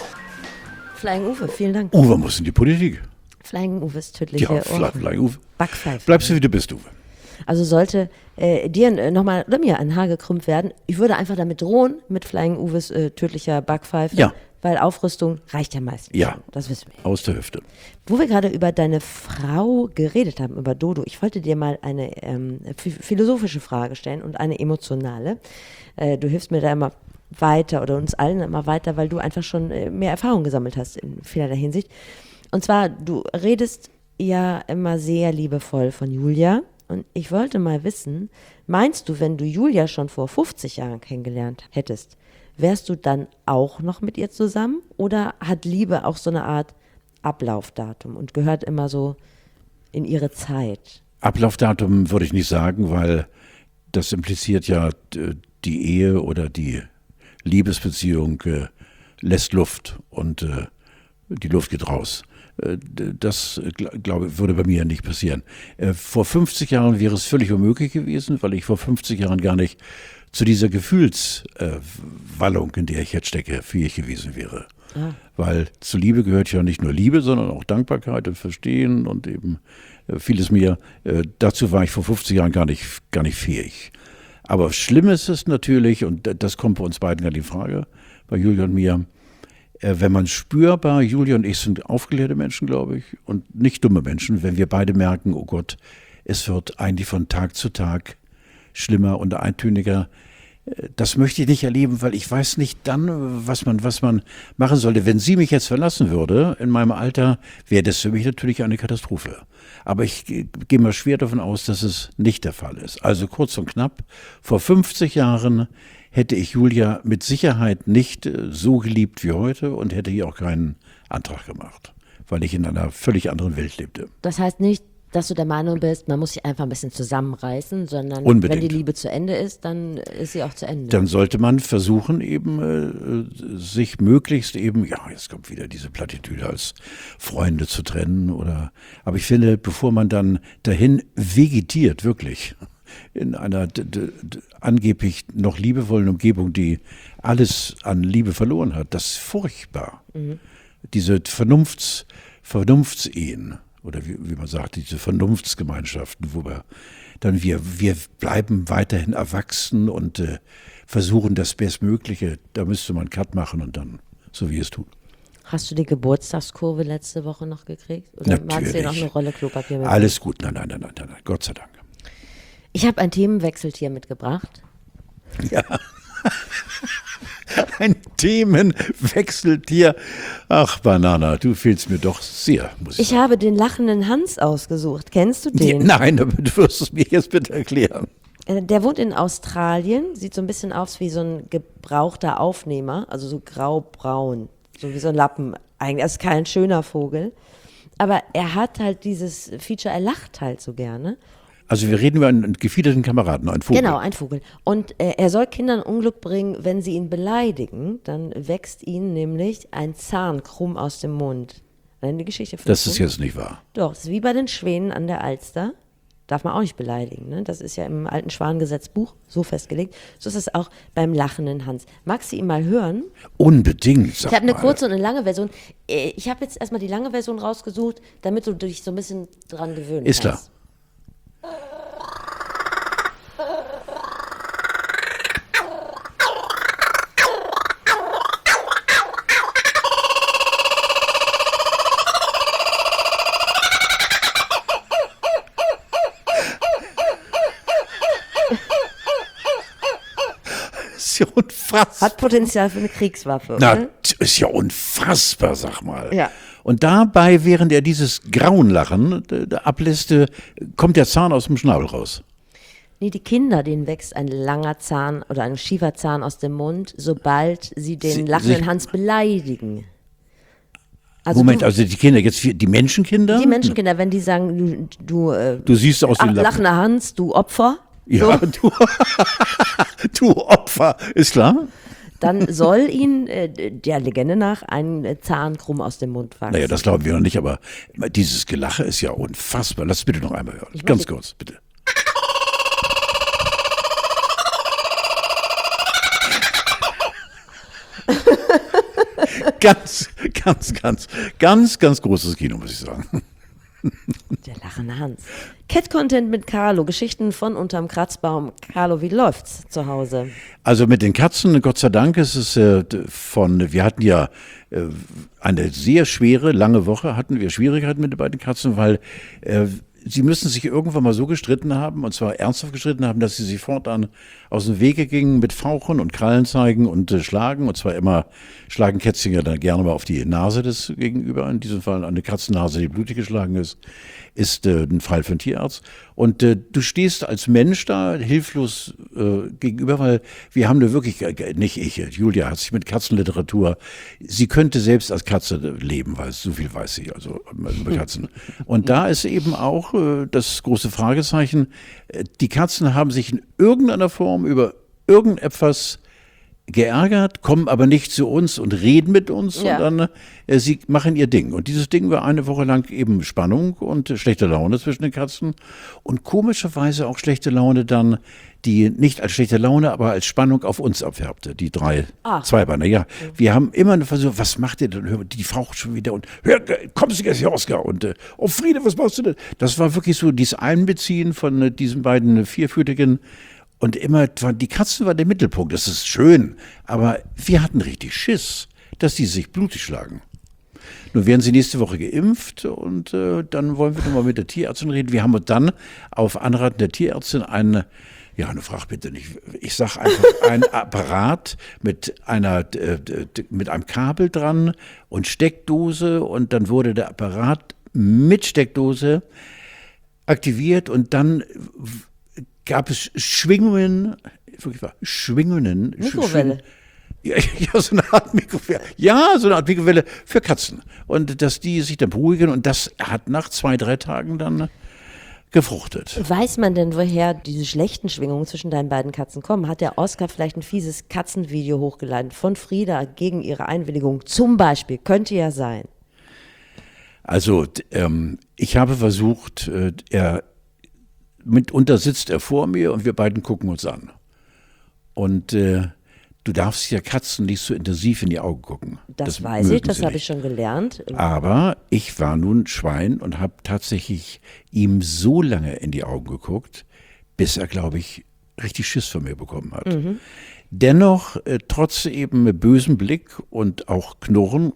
Flying Uwe, vielen Dank. Uwe muss in die Politik. Flying Uwes tödliche Ja, Fly, Flying Uwe. Backpfeife. Bleibst du, wie du bist, Uwe. Also sollte äh, dir äh, nochmal oder mir ein Haar gekrümmt werden, ich würde einfach damit drohen, mit Flying Uwes äh, tödlicher Backpfeife. Ja. Weil Aufrüstung reicht ja meistens. Ja. Schon. Das wissen wir. Aus der Hüfte. Wo wir gerade über deine Frau geredet haben, über Dodo, ich wollte dir mal eine ähm, philosophische Frage stellen und eine emotionale. Äh, du hilfst mir da immer weiter oder uns allen immer weiter, weil du einfach schon äh, mehr Erfahrung gesammelt hast in vielerlei Hinsicht. Und zwar, du redest ja immer sehr liebevoll von Julia. Und ich wollte mal wissen, meinst du, wenn du Julia schon vor fünfzig Jahren kennengelernt hättest, wärst du dann auch noch mit ihr zusammen? Oder hat Liebe auch so eine Art Ablaufdatum und gehört immer so in ihre Zeit? Ablaufdatum würde ich nicht sagen, weil das impliziert ja, die Ehe oder die Liebesbeziehung äh, lässt Luft und äh, die Luft geht raus. Äh, das, glaube ich, würde bei mir nicht passieren. Äh, vor fünfzig Jahren wäre es völlig unmöglich gewesen, weil ich vor fünfzig Jahren gar nicht zu dieser Gefühlswallung, äh, in der ich jetzt stecke, fähig gewesen wäre. Ah. Weil zu Liebe gehört ja nicht nur Liebe, sondern auch Dankbarkeit und Verstehen und eben äh, vieles mehr. Äh, dazu war ich vor fünfzig Jahren gar nicht, gar nicht fähig. Aber schlimm ist es natürlich, und das kommt bei uns beiden gar nicht in Frage, bei Julia und mir, äh, wenn man spürbar, Julia und ich sind aufgeklärte Menschen, glaube ich, und nicht dumme Menschen, wenn wir beide merken, oh Gott, es wird eigentlich von Tag zu Tag schlimmer und eintöniger. Das möchte ich nicht erleben, weil ich weiß nicht dann, was man, was man machen sollte. Wenn sie mich jetzt verlassen würde, in meinem Alter, wäre das für mich natürlich eine Katastrophe. Aber ich gehe mal schwer davon aus, dass es nicht der Fall ist. Also kurz und knapp, vor fünfzig Jahren hätte ich Julia mit Sicherheit nicht so geliebt wie heute und hätte hier auch keinen Antrag gemacht, weil ich in einer völlig anderen Welt lebte. Das heißt nicht, dass du der Meinung bist, man muss sich einfach ein bisschen zusammenreißen, sondern Unbedingt. Wenn die Liebe zu Ende ist, dann ist sie auch zu Ende. Dann sollte man versuchen, eben äh, sich möglichst eben, ja, jetzt kommt wieder diese Plattitüde, als Freunde zu trennen oder, aber ich finde, bevor man dann dahin vegetiert, wirklich, in einer d- d- d- angeblich noch liebevollen Umgebung, die alles an Liebe verloren hat, das ist furchtbar. Mhm. Diese Vernunfts, Vernunftsehen, oder wie, wie man sagt, diese Vernunftsgemeinschaften, wo wir dann wir, wir bleiben weiterhin erwachsen und äh, versuchen das Bestmögliche. Da müsste man einen Cut machen und dann, so wie es tut. Hast du die Geburtstagskurve letzte Woche noch gekriegt? Oder Natürlich. magst du dir noch eine Rolle Klopapier mitbringen? Alles gut, nein, nein, nein, nein, nein, Gott sei Dank. Ich habe ein Themenwechseltier mitgebracht. Ja. Ein Themenwechseltier. Ach, Banana, du fehlst mir doch sehr, muss ich Ich sagen. habe den lachenden Hans ausgesucht. Kennst du den? Die, nein, aber du wirst es mir jetzt bitte erklären. Äh, Der wohnt in Australien, sieht so ein bisschen aus wie so ein gebrauchter Aufnehmer, also so grau-braun, so wie so ein Lappen. Eigentlich ist kein schöner Vogel, aber er hat halt dieses Feature, er lacht halt so gerne. Also wir reden über einen gefiederten Kameraden, einen Vogel. Genau, ein Vogel. Und äh, er soll Kindern Unglück bringen, wenn sie ihn beleidigen, dann wächst ihnen nämlich ein Zahn krumm aus dem Mund. Eine Geschichte von Das ist jetzt nicht wahr. Doch, das ist wie bei den Schwänen an der Alster. Darf man auch nicht beleidigen, ne? Das ist ja im alten Schwanengesetzbuch so festgelegt. So ist es auch beim lachenden Hans. Magst du ihn mal hören? Unbedingt, sag Ich habe eine mal. kurze und eine lange Version. Äh, Ich habe jetzt erstmal die lange Version rausgesucht, damit du dich so ein bisschen dran gewöhnen Ist kannst. klar. Ist ja unfassbar. Hat Potenzial für eine Kriegswaffe. Na, oder? ist ja unfassbar, sag mal. Ja. Und dabei, während er dieses Grauenlachen äh, ablässt, äh, kommt der Zahn aus dem Schnabel raus. Nee, die Kinder, denen wächst ein langer Zahn oder ein schiefer Zahn aus dem Mund, sobald sie den Sie- lachenden sich- Hans beleidigen. Also Moment, du, also die Kinder, jetzt die die Menschenkinder? die Menschenkinder, wenn die sagen, du, du, äh, Du siehst aus ach, den Lappen. lachender Hans, du Opfer. Ja, So, du, du Opfer, ist klar? dann soll ihn äh, der Legende nach ein äh, Zahn krumm aus dem Mund wachsen. Naja, das glauben wir noch nicht, aber dieses Gelache ist ja unfassbar. Lass es bitte noch einmal hören. Ganz die- kurz, bitte. Ganz, ganz, ganz, ganz, ganz großes Kino, muss ich sagen. Der lachende Hans. Cat-Content mit Carlo, Geschichten von unterm Kratzbaum. Carlo, wie läuft's zu Hause? Also mit den Katzen, Gott sei Dank, ist es äh, von, wir hatten ja äh, eine sehr schwere, lange Woche, hatten wir Schwierigkeiten mit den beiden Katzen, weil äh, sie müssen sich irgendwann mal so gestritten haben, und zwar ernsthaft gestritten haben, dass sie sich fortan aus dem Wege gingen mit Fauchen und Krallen zeigen und äh, schlagen. Und zwar immer schlagen Kätzchen ja dann gerne mal auf die Nase des Gegenüber. In diesem Fall eine Katzennase, die blutig geschlagen ist, ist äh, ein Fall für einen Tierarzt. Und äh, du stehst als Mensch da hilflos äh, gegenüber, weil wir haben da wirklich, äh, nicht ich, Julia hat sich mit Katzenliteratur, sie könnte selbst als Katze leben, weil so viel weiß sie, also über Katzen. Und da ist eben auch äh, das große Fragezeichen, äh, die Katzen haben sich in irgendeiner Form über irgendetwas geärgert, kommen aber nicht zu uns und reden mit uns, Ja. sondern äh, sie machen ihr Ding. Und dieses Ding war eine Woche lang eben Spannung und äh, schlechte Laune zwischen den Katzen und komischerweise auch schlechte Laune dann, die nicht als schlechte Laune, aber als Spannung auf uns abfärbte, die drei Ah. Zweibeiner. Ja, wir haben immer versucht, was macht ihr denn? Hör, die faucht schon wieder und hör, kommst du jetzt hier, Oskar? Und äh, oh Friede, was machst du denn? Das war wirklich so dieses Einbeziehen von äh, diesen beiden Vierfüßigen. Und immer, die Katzen waren der Mittelpunkt, das ist schön, aber wir hatten richtig Schiss, dass die sich blutig schlagen. Nun werden sie nächste Woche geimpft und äh, dann wollen wir nochmal mit der Tierärztin reden. Wir haben uns dann auf Anraten der Tierärztin einen, ja, eine Frage bitte nicht, ich sag einfach, ein Apparat mit einer, äh, mit einem Kabel dran und Steckdose, und dann wurde der Apparat mit Steckdose aktiviert und dann gab es Schwingungen, wirklich wahr, Schwingungen. Mikrowelle. Ja, ja, so eine Art Mikrowelle. Ja, so eine Art Mikrowelle für Katzen. Und dass die sich dann beruhigen, und das hat nach zwei, drei Tagen dann gefruchtet. Weiß man denn, woher diese schlechten Schwingungen zwischen deinen beiden Katzen kommen? Hat der Oskar vielleicht ein fieses Katzenvideo hochgeladen von Frieda gegen ihre Einwilligung? Zum Beispiel, könnte ja sein. Also, d- ähm, ich habe versucht, äh, er mitunter sitzt er vor mir und wir beiden gucken uns an. Und äh, du darfst ja Katzen nicht so intensiv in die Augen gucken. Das, weiß ich, mögen das sie habe nicht. ich schon gelernt. Aber ich war nun Schwein und habe tatsächlich ihm so lange in die Augen geguckt, bis er, glaube ich, richtig Schiss von mir bekommen hat. Mhm. Dennoch, äh, trotz eben bösem Blick und auch Knurren,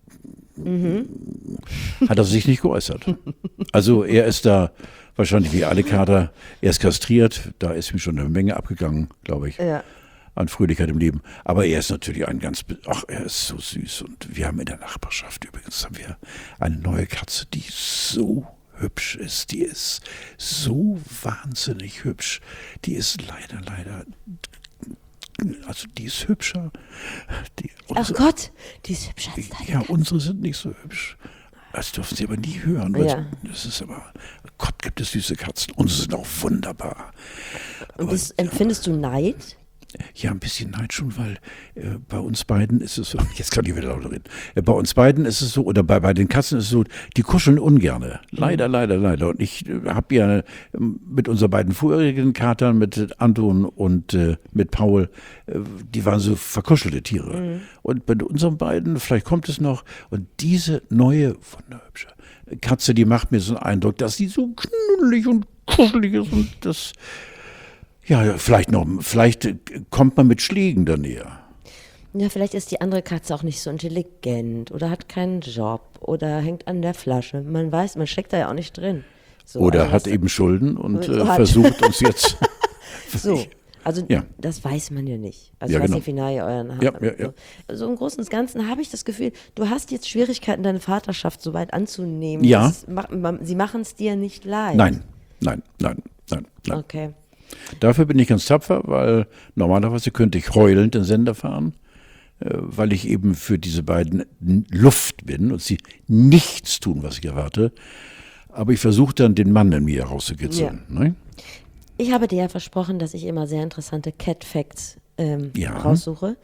hat er sich nicht geäußert. Also er ist da wahrscheinlich wie alle Kater, er ist kastriert, da ist ihm schon eine Menge abgegangen, glaube ich. Ja. An Fröhlichkeit im Leben. Aber er ist natürlich ein ganz, ach, er ist so süß. Und wir haben in der Nachbarschaft übrigens haben wir eine neue Katze, die so hübsch ist. Die ist so wahnsinnig hübsch. Die ist leider, leider, also die ist hübscher. Die, Ach unsere, Gott, die ist hübsch als deine. ja, unsere sind nicht so hübsch. Das dürfen Sie aber nie hören. Weil Ja. Das ist aber, Gott, gibt es süße Katzen. Unsere sind auch wunderbar. Und Aber- das, empfindest du Neid? Ja, ein bisschen Neid schon, weil äh, bei uns beiden ist es so, jetzt kann ich wieder lauter reden, äh, bei uns beiden ist es so, oder bei, bei den Katzen ist es so, die kuscheln ungerne. Leider, leider, leider. Und ich äh, habe ja ähm, mit unseren beiden vorherigen Katern, mit Anton und äh, mit Paul, äh, die waren so verkuschelte Tiere. Und bei unseren beiden, vielleicht kommt es noch, und diese neue, wunderhübsche Katze, die macht mir so einen Eindruck, dass sie so knuddelig und kuschelig ist und das... Ja, ja, vielleicht noch, vielleicht äh, kommt man mit Schlägen da näher. Ja, vielleicht ist die andere Katze auch nicht so intelligent oder hat keinen Job oder hängt an der Flasche. Man weiß, man steckt da ja auch nicht drin. So, Oder also hat was- eben Schulden und äh, Hat- versucht uns jetzt. So, also Ja. das weiß man ja nicht. Also Ja, ich weiß genau. nicht, wie nah ihr euren habt. Ja, ja, ja. So im Großen und Ganzen habe ich das Gefühl, du hast jetzt Schwierigkeiten, deine Vaterschaft so weit anzunehmen. Ja. Das macht- man- Sie machen es dir nicht leicht. Nein, nein, nein, nein, nein. Okay. Dafür bin ich ganz tapfer, weil normalerweise könnte ich heulend den Sender fahren, äh, weil ich eben für diese beiden n- Luft bin und sie nichts tun, was ich erwarte. Aber ich versuche dann, den Mann in mir herauszukitzeln. Ne? Ich habe dir ja versprochen, dass ich immer sehr interessante Cat Facts ähm, Ja. raussuche.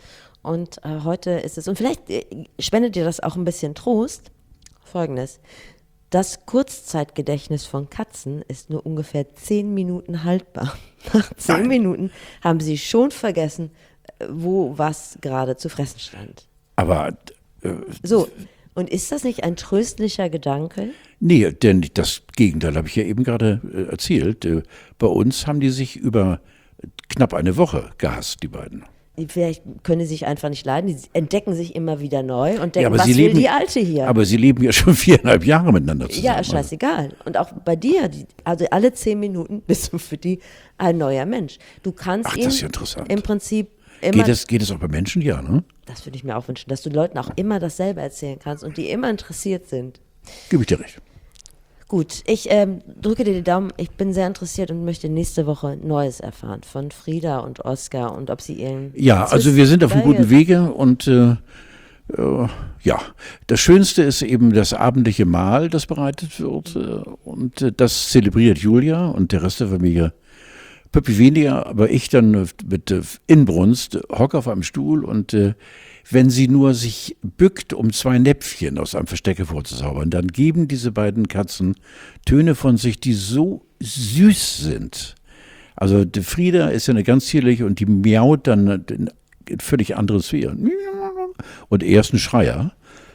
und äh, heute ist es, und vielleicht äh, spendet dir das auch ein bisschen Trost, Folgendes: Das Kurzzeitgedächtnis von Katzen ist nur ungefähr zehn Minuten haltbar. Nach zehn Nein. Minuten haben sie schon vergessen, äh, wo was gerade zu fressen stand. Aber äh, So, und ist das nicht ein tröstlicher Gedanke? nee, denn das Gegenteil habe ich ja eben gerade äh, erzählt. Äh, bei uns haben die sich über knapp eine Woche gehasst, die beiden. Vielleicht können sie sich einfach nicht leiden, die entdecken sich immer wieder neu und denken, Ja, aber was sie will leben- die Alte hier? Aber sie leben ja schon viereinhalb Jahre miteinander zusammen. Ja, scheißegal. Und auch bei dir, die, also alle zehn Minuten bist du für die ein neuer Mensch. Du kannst Ach, ihm das ist ja interessant. im Prinzip immer, Geht es, geht es auch bei Menschen? Ja, ne? das würde ich mir auch wünschen, dass du Leuten auch immer dasselbe erzählen kannst und die immer interessiert sind. Gebe ich dir recht. Gut, ich ähm, drücke dir die Daumen. Ich bin sehr interessiert und möchte nächste Woche Neues erfahren von Frieda und Oskar und ob sie ihren... Ja, also wir sind auf einem Zwist- guten Wege und äh, äh, ja, das Schönste ist eben das abendliche Mahl, das bereitet wird äh, und äh, das zelebriert Julia und der Rest der Familie. Püppi weniger, aber ich dann äh, mit äh, Inbrunst hocke auf einem Stuhl und äh, wenn sie nur sich bückt, um zwei Näpfchen aus einem Versteck hervorzuzaubern, dann geben diese beiden Katzen Töne von sich, die so süß sind. Also die Frieda ist ja eine ganz zierliche und die miaut dann in völlig andere Sphären. Und er ist ein Schreier.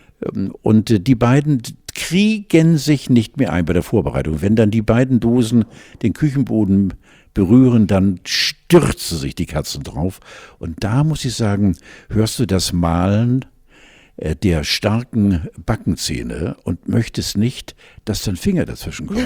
Und die beiden kriegen sich nicht mehr ein bei der Vorbereitung. Wenn dann die beiden Dosen den Küchenboden berühren, dann stürzen sich die Katzen drauf. Und da muss ich sagen, hörst du das Mahlen äh, der starken Backenzähne und möchtest nicht, dass dein Finger dazwischen kommt.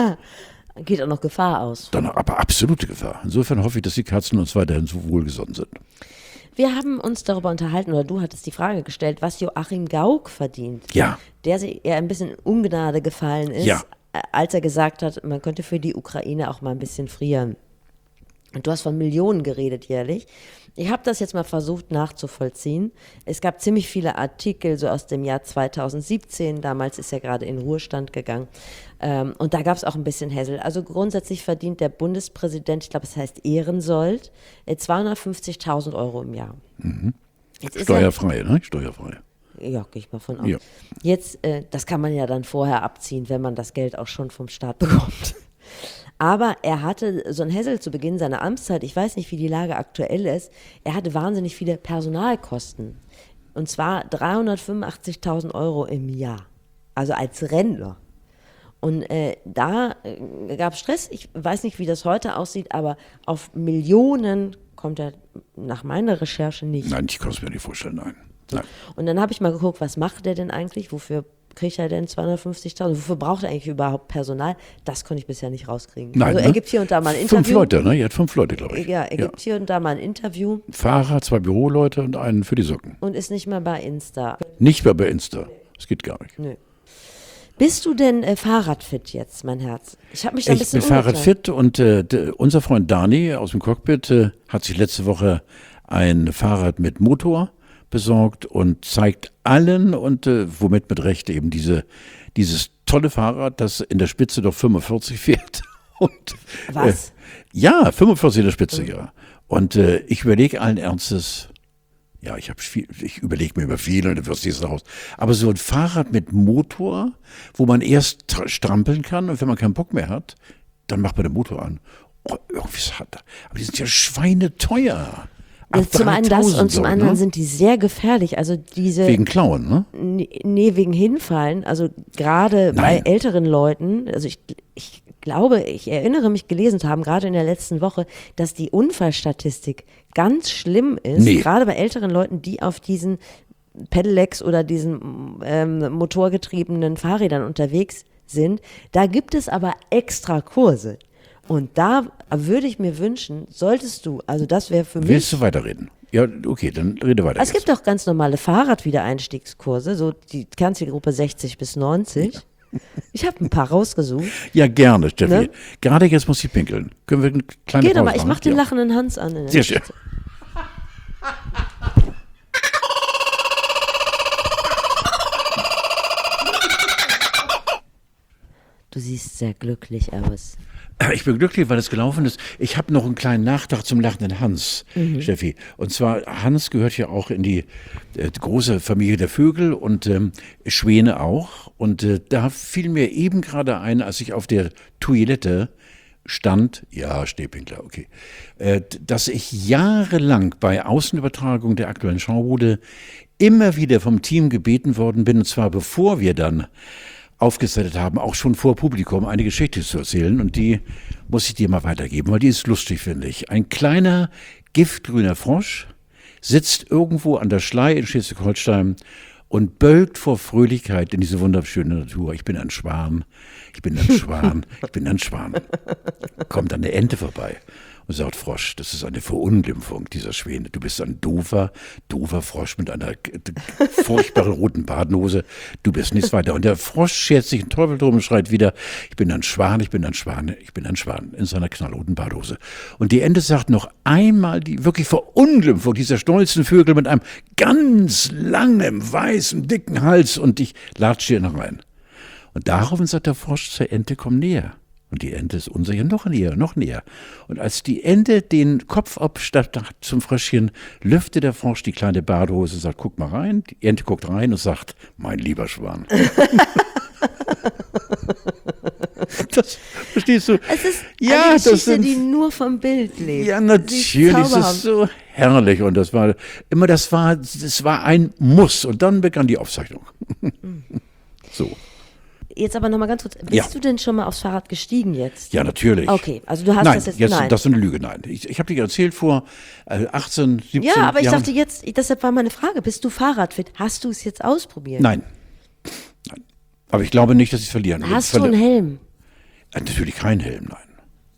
Geht auch noch Gefahr aus. Dann aber absolute Gefahr. Insofern hoffe ich, dass die Katzen uns weiterhin so wohlgesonnen sind. Wir haben uns darüber unterhalten, oder du hattest die Frage gestellt, was Joachim Gauck verdient. Ja. Der sich eher ein bisschen in Ungnade gefallen ist, Ja. äh, als er gesagt hat, man könnte für die Ukraine auch mal ein bisschen frieren. Und du hast von Millionen geredet jährlich. Ich habe das jetzt mal versucht nachzuvollziehen. Es gab ziemlich viele Artikel so aus dem Jahr zweitausendsiebzehn. Damals ist er gerade in Ruhestand gegangen. Ähm, und da gab es auch ein bisschen Hässel. Also grundsätzlich verdient der Bundespräsident, ich glaube, es heißt Ehrensold, äh, zweihundertfünfzigtausend Euro im Jahr. Jetzt ist Steuerfrei, ne? Steuerfrei. er, ja, gehe ich mal von aus. Ja. Jetzt, äh, das kann man ja dann vorher abziehen, wenn man das Geld auch schon vom Staat bekommt. Aber er hatte so ein Hässel zu Beginn seiner Amtszeit, ich weiß nicht, wie die Lage aktuell ist, er hatte wahnsinnig viele Personalkosten. Und zwar dreihundertfünfundachtzigtausend Euro im Jahr. Also als Rentner. Und äh, da äh, gab es Stress. Ich weiß nicht, wie das heute aussieht, aber auf Millionen kommt er nach meiner Recherche nicht. Nein, ich kann es mir nicht vorstellen, nein. nein. Und dann habe ich mal geguckt, was macht er denn eigentlich? Wofür kriegt er denn zweihundertfünfzigtausend? Wofür braucht er eigentlich überhaupt Personal? Das konnte ich bisher nicht rauskriegen. Nein, also er ne? gibt hier und da mal ein Fünf Interview. Leute, ne? Er hat fünf Leute, glaube ich. Ja, er gibt hier und da mal ein Interview Fahrer, zwei Büroleute und einen für die Socken. und ist nicht mehr bei Insta. Nicht mehr bei Insta. Das geht gar nicht. Nö. Bist du denn äh, Fahrradfit jetzt, mein Herz? Ich habe mich da ein Ich bisschen bin umgetan. Fahrradfit und äh, d- unser Freund Dani aus dem Cockpit äh, hat sich letzte Woche ein Fahrrad mit Motor besorgt und zeigt allen und äh, womit mit Recht eben diese, dieses tolle Fahrrad, das in der Spitze doch fünfundvierzig fährt. Und, Was? Äh, ja, fünfundvierzig in der Spitze, ja. Und äh, ich überlege allen Ernstes, ja, ich habe viel, ich überlege mir über viel und dann wirst du es raus. Aber so ein Fahrrad mit Motor, wo man erst tra- strampeln kann und wenn man keinen Bock mehr hat, dann macht man den Motor an. Oh, irgendwie ist hat, aber die sind ja schweineteuer. Ab Ja, zum einen das dreitausend und zum so, anderen ne? sind die sehr gefährlich. Also diese Wegen Klauen, ne? Nee, nee, wegen Hinfallen. Also gerade bei Nein. älteren Leuten, also ich, ich glaube, ich erinnere mich gelesen zu haben, gerade in der letzten Woche, dass die Unfallstatistik ganz schlimm ist, Nee. gerade bei älteren Leuten, die auf diesen Pedelecs oder diesen ähm, motorgetriebenen Fahrrädern unterwegs sind. Da gibt es aber extra Kurse. Und da würde ich mir wünschen, solltest du, also das wäre für mich. Willst du weiterreden? Ja, okay, dann rede weiter. Es gibt auch ganz normale Fahrradwiedereinstiegskurse, so die Zielgruppe sechzig bis neunzig. Ich habe ein paar rausgesucht. Ja, gerne, Steffi. Ne? Gerade jetzt muss ich pinkeln. Können wir eine kleine Geh doch Pause mal, ich machen? mach den Ja. lachenden Hans an. in der Sehr schön. Spitze. Du siehst sehr glücklich aus. Ich bin glücklich, weil es gelaufen ist. Ich habe noch einen kleinen Nachtrag zum lachenden Hans, mhm. Steffi. Und zwar, Hans gehört ja auch in die äh, große Familie der Vögel und ähm, Schwäne auch. Und äh, da fiel mir eben gerade ein, als ich auf der Toilette stand, ja, Stäbchen, okay, äh, dass ich jahrelang bei Außenübertragung der Aktuellen Schaubude immer wieder vom Team gebeten worden bin, und zwar bevor wir dann aufgesetzt haben, auch schon vor Publikum eine Geschichte zu erzählen, und die muss ich dir mal weitergeben, weil die ist lustig, finde ich. Ein kleiner giftgrüner Frosch sitzt irgendwo an der Schlei in Schleswig-Holstein und bölkt vor Fröhlichkeit in diese wunderschöne Natur. Ich bin ein Schwan, ich bin ein Schwan, ich bin ein Schwan. Kommt eine Ente vorbei und sagt, Frosch, das ist eine Verunglimpfung dieser Schwäne. Du bist ein doofer, doofer Frosch mit einer furchtbaren roten Badnose. Du bist nichts weiter. Und der Frosch schert sich einen Teufel drum und schreit wieder, ich bin ein Schwan, ich bin ein Schwan, ich bin ein Schwan in seiner knallroten Badhose. Und die Ente sagt noch einmal die wirklich Verunglimpfung dieser stolzen Vögel mit einem ganz langen, weißen, dicken Hals, und ich latsche hier noch rein. Und daraufhin sagt der Frosch zur Ente, komm näher. Und die Ente ist unsicher, noch näher, noch näher. Und als die Ente den Kopf abstatt zum Fröschchen, lüftet der Frosch die kleine Badehose und sagt, guck mal rein. Die Ente guckt rein und sagt, mein lieber Schwan. Das, verstehst du? Es ist ja, eine Geschichte, das sind, die nur vom Bild lebt. Ja, natürlich, es ist so herrlich. Und das war immer, das war, das war ein Muss. Und dann begann die Aufzeichnung. So. Jetzt aber nochmal ganz kurz, bist ja. du denn schon mal aufs Fahrrad gestiegen jetzt? Ja, natürlich. Okay, also du hast nein, das jetzt, jetzt nein. Das ist eine Lüge, nein. Ich, ich habe dir erzählt vor äh, achtzehn, siebzehn Jahren. Ja, aber ich Jahren. dachte jetzt, deshalb war meine Frage, bist du Fahrradfit? Hast du es jetzt ausprobiert? Nein. Nein. Aber ich glaube nicht, dass ich es verlieren würde. Hast du einen Helm? Äh, natürlich kein Helm, nein.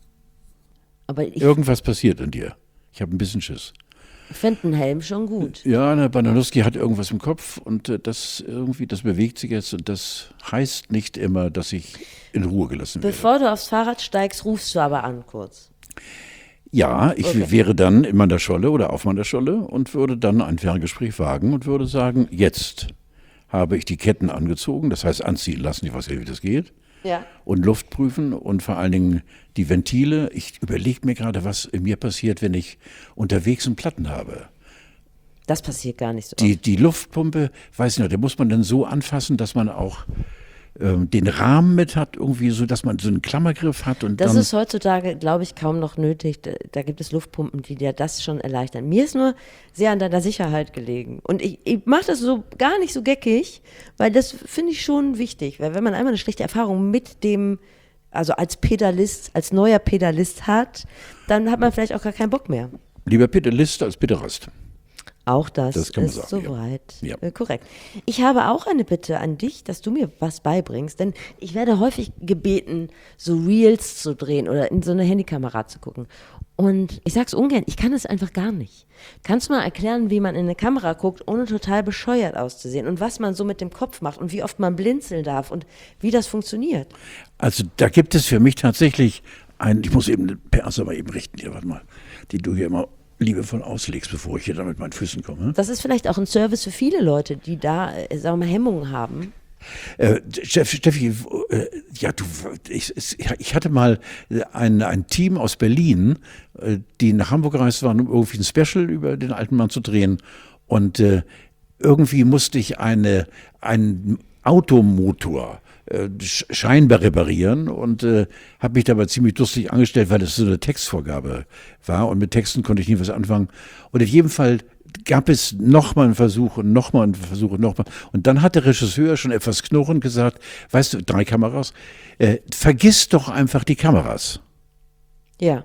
Aber ich Irgendwas passiert in dir. Ich habe ein bisschen Schiss. fände einen Helm schon gut. Ja, der Bananowski hat irgendwas im Kopf, und äh, das irgendwie, das bewegt sich jetzt, und das heißt nicht immer, dass ich in Ruhe gelassen werde. Bevor du aufs Fahrrad steigst, rufst du aber an kurz. Ja, ich Okay. wäre dann in meiner Scholle oder auf meiner Scholle und würde dann ein Ferngespräch wagen und würde sagen, jetzt habe ich die Ketten angezogen, das heißt anziehen lassen, ich weiß nicht, wie das geht. Ja. Und Luft prüfen und vor allen Dingen die Ventile. Ich überlege mir gerade, was in mir passiert, wenn ich unterwegs einen Platten habe. Das passiert gar nicht so Die, oft. die Luftpumpe, weiß ich nicht, da muss man dann so anfassen, dass man auch ähm, den Rahmen mit hat, irgendwie so, dass man so einen Klammergriff hat. Und Das dann, ist heutzutage, glaube ich, kaum noch nötig. Da, da gibt es Luftpumpen, die dir das schon erleichtern. Mir ist nur sehr an deiner Sicherheit gelegen. Und ich, ich mache das so gar nicht so geckig, weil das finde ich schon wichtig. Weil wenn man einmal eine schlechte Erfahrung mit dem, also als Pedalist, als neuer Pedalist hat, dann hat man vielleicht auch gar keinen Bock mehr. lieber Pedalist als Pederast. Auch das, Das kann man ist sagen, ja. soweit Ja. äh, korrekt. Ich habe auch eine Bitte an dich, dass du mir was beibringst, denn ich werde häufig gebeten, so Reels zu drehen oder in so eine Handykamera zu gucken. Und ich sag's ungern, ich kann es einfach gar nicht. Kannst du mal erklären, wie man in eine Kamera guckt, ohne total bescheuert auszusehen, und was man so mit dem Kopf macht und wie oft man blinzeln darf und wie das funktioniert? Also da gibt es für mich tatsächlich ein, ich muss eben den Perser mal eben richten hier, warte mal, die du hier immer liebevoll auslegst, bevor ich hier dann mit meinen Füßen komme. Das ist vielleicht auch ein Service für viele Leute, die da, äh, sagen wir mal, Hemmungen haben. Äh, Steff, Steffi, äh, ja, du, ich, ich hatte mal ein, ein Team aus Berlin, äh, die nach Hamburg gereist waren, um irgendwie ein Special über den alten Mann zu drehen. Und äh, irgendwie musste ich eine, einen Automotor äh, scheinbar reparieren und äh, habe mich dabei ziemlich lustig angestellt, weil es so eine Textvorgabe war. Und mit Texten konnte ich nie was anfangen. Und in jedem Fall gab es nochmal einen Versuch und nochmal einen Versuch und nochmal. Und dann hat der Regisseur schon etwas knurrend gesagt, weißt du, drei Kameras, äh, vergiss doch einfach die Kameras. Ja.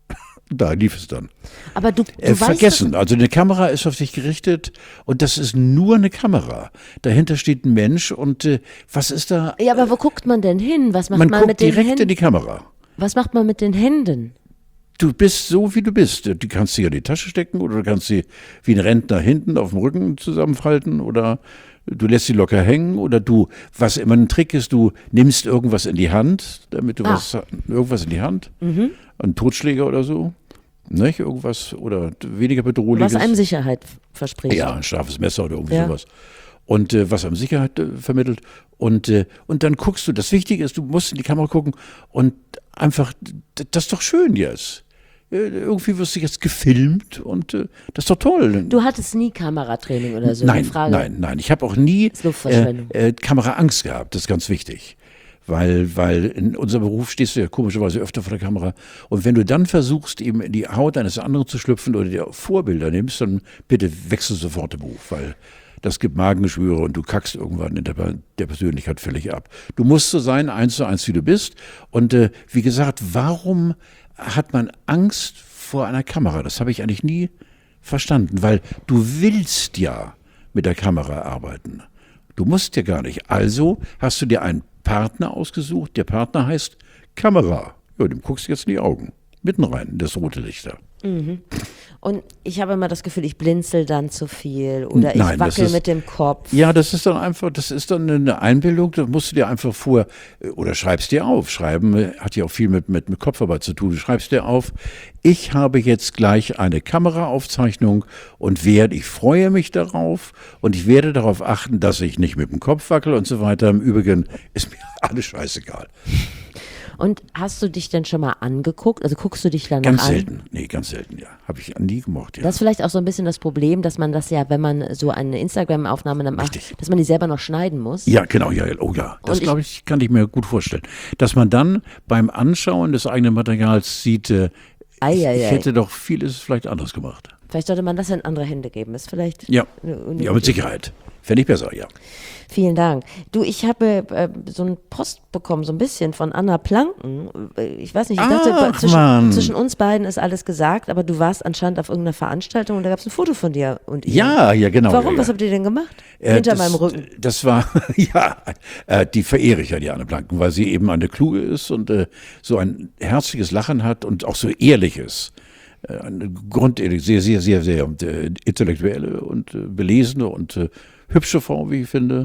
Da lief es dann. Aber du, du Äh, weißt vergessen, also eine Kamera ist auf dich gerichtet und das ist nur eine Kamera. Dahinter steht ein Mensch und äh, was ist da? doch, ja, aber wo guckt man denn hin? Was macht Man man, guckt mit den direkt Händen? in die Kamera. Was macht man mit den Händen? Du bist so, wie du bist. Du kannst sie in die Tasche stecken oder du kannst sie wie ein Rentner hinten auf dem Rücken zusammenfalten oder du lässt sie locker hängen oder du, was immer ein Trick ist, du nimmst irgendwas in die Hand, damit du Ah. was, irgendwas in die Hand, Mhm. einen Totschläger oder so, nicht? Irgendwas oder weniger bedrohliches. Was einem Sicherheit verspricht. Ja, ein scharfes Messer oder irgendwie Ja. sowas. Und äh, was einem Sicherheit äh, vermittelt. Und, äh, und dann guckst du, das Wichtige ist, du musst in die Kamera gucken und einfach, das ist doch schön jetzt. Irgendwie wirst du jetzt gefilmt und äh, das ist doch toll. Du hattest nie Kameratraining oder so? Nein, die Frage. nein, nein. Ich habe auch nie äh, äh, Kameraangst gehabt, das ist ganz wichtig. Weil, weil in unserem Beruf stehst du ja komischerweise öfter vor der Kamera. Und wenn du dann versuchst, eben in die Haut eines anderen zu schlüpfen oder dir Vorbilder nimmst, dann bitte wechsel sofort den Beruf, weil das gibt Magengeschwüre und du kackst irgendwann in der, der Persönlichkeit völlig ab. Du musst so sein, eins zu eins, wie du bist. Und äh, wie gesagt, warum hat man Angst vor einer Kamera? Das habe ich eigentlich nie verstanden, weil du willst ja mit der Kamera arbeiten. Du musst ja gar nicht. Also hast du dir einen Partner ausgesucht. Der Partner heißt Kamera. Ja, dem guckst du jetzt in die Augen. Mitten rein in das rote Licht da. Mhm. Und ich habe immer das Gefühl, ich blinzel dann zu viel oder ich Nein, wackel ist, mit dem Kopf. Ja, das ist dann einfach, das ist dann eine Einbildung, das musst du dir einfach vor, oder schreibst dir auf. Schreiben hat ja auch viel mit, mit, mit Kopfarbeit zu tun. Du schreibst dir auf, ich habe jetzt gleich eine Kameraaufzeichnung und werde, ich freue mich darauf und ich werde darauf achten, dass ich nicht mit dem Kopf wackel und so weiter. Im Übrigen ist mir alles scheißegal. Und hast du dich denn schon mal angeguckt? Also guckst du dich danach Ganz an? selten, nee, ganz selten, ja. Habe ich nie gemocht, ja. Das ist vielleicht auch so ein bisschen das Problem, dass man das ja, wenn man so eine Instagram-Aufnahme dann macht, Richtig. dass man die selber noch schneiden muss. Ja, genau, ja, oh ja, das glaube ich, kann ich mir gut vorstellen. Dass man dann beim Anschauen des eigenen Materials sieht, äh, Ei, ich, ei, ich ei. hätte doch vieles vielleicht anders gemacht. Vielleicht sollte man das in andere Hände geben. Ist vielleicht Ja, eine, eine ja, mit Sicherheit. Fände ich besser, ja. Vielen Dank. Du, ich habe äh, so einen Post bekommen, so ein bisschen von Anna Planken. Ich weiß nicht, ich dachte, Ach, zwischen, Mann. zwischen uns beiden ist alles gesagt, aber du warst anscheinend auf irgendeiner Veranstaltung und da gab es ein Foto von dir und ihr. Ja, ja, genau. Warum? Ja, ja. Was habt ihr denn gemacht? Äh, Hinter das, meinem Rücken. Das war, ja, äh, die verehre ich ja, die Anne Planken, weil sie eben eine Kluge ist und äh, so ein herzliches Lachen hat und auch so ehrlich ist. Äh, eine grundehrlich, sehr, sehr, sehr, sehr äh, intellektuelle und äh, belesene und äh, hübsche Frau, wie ich finde.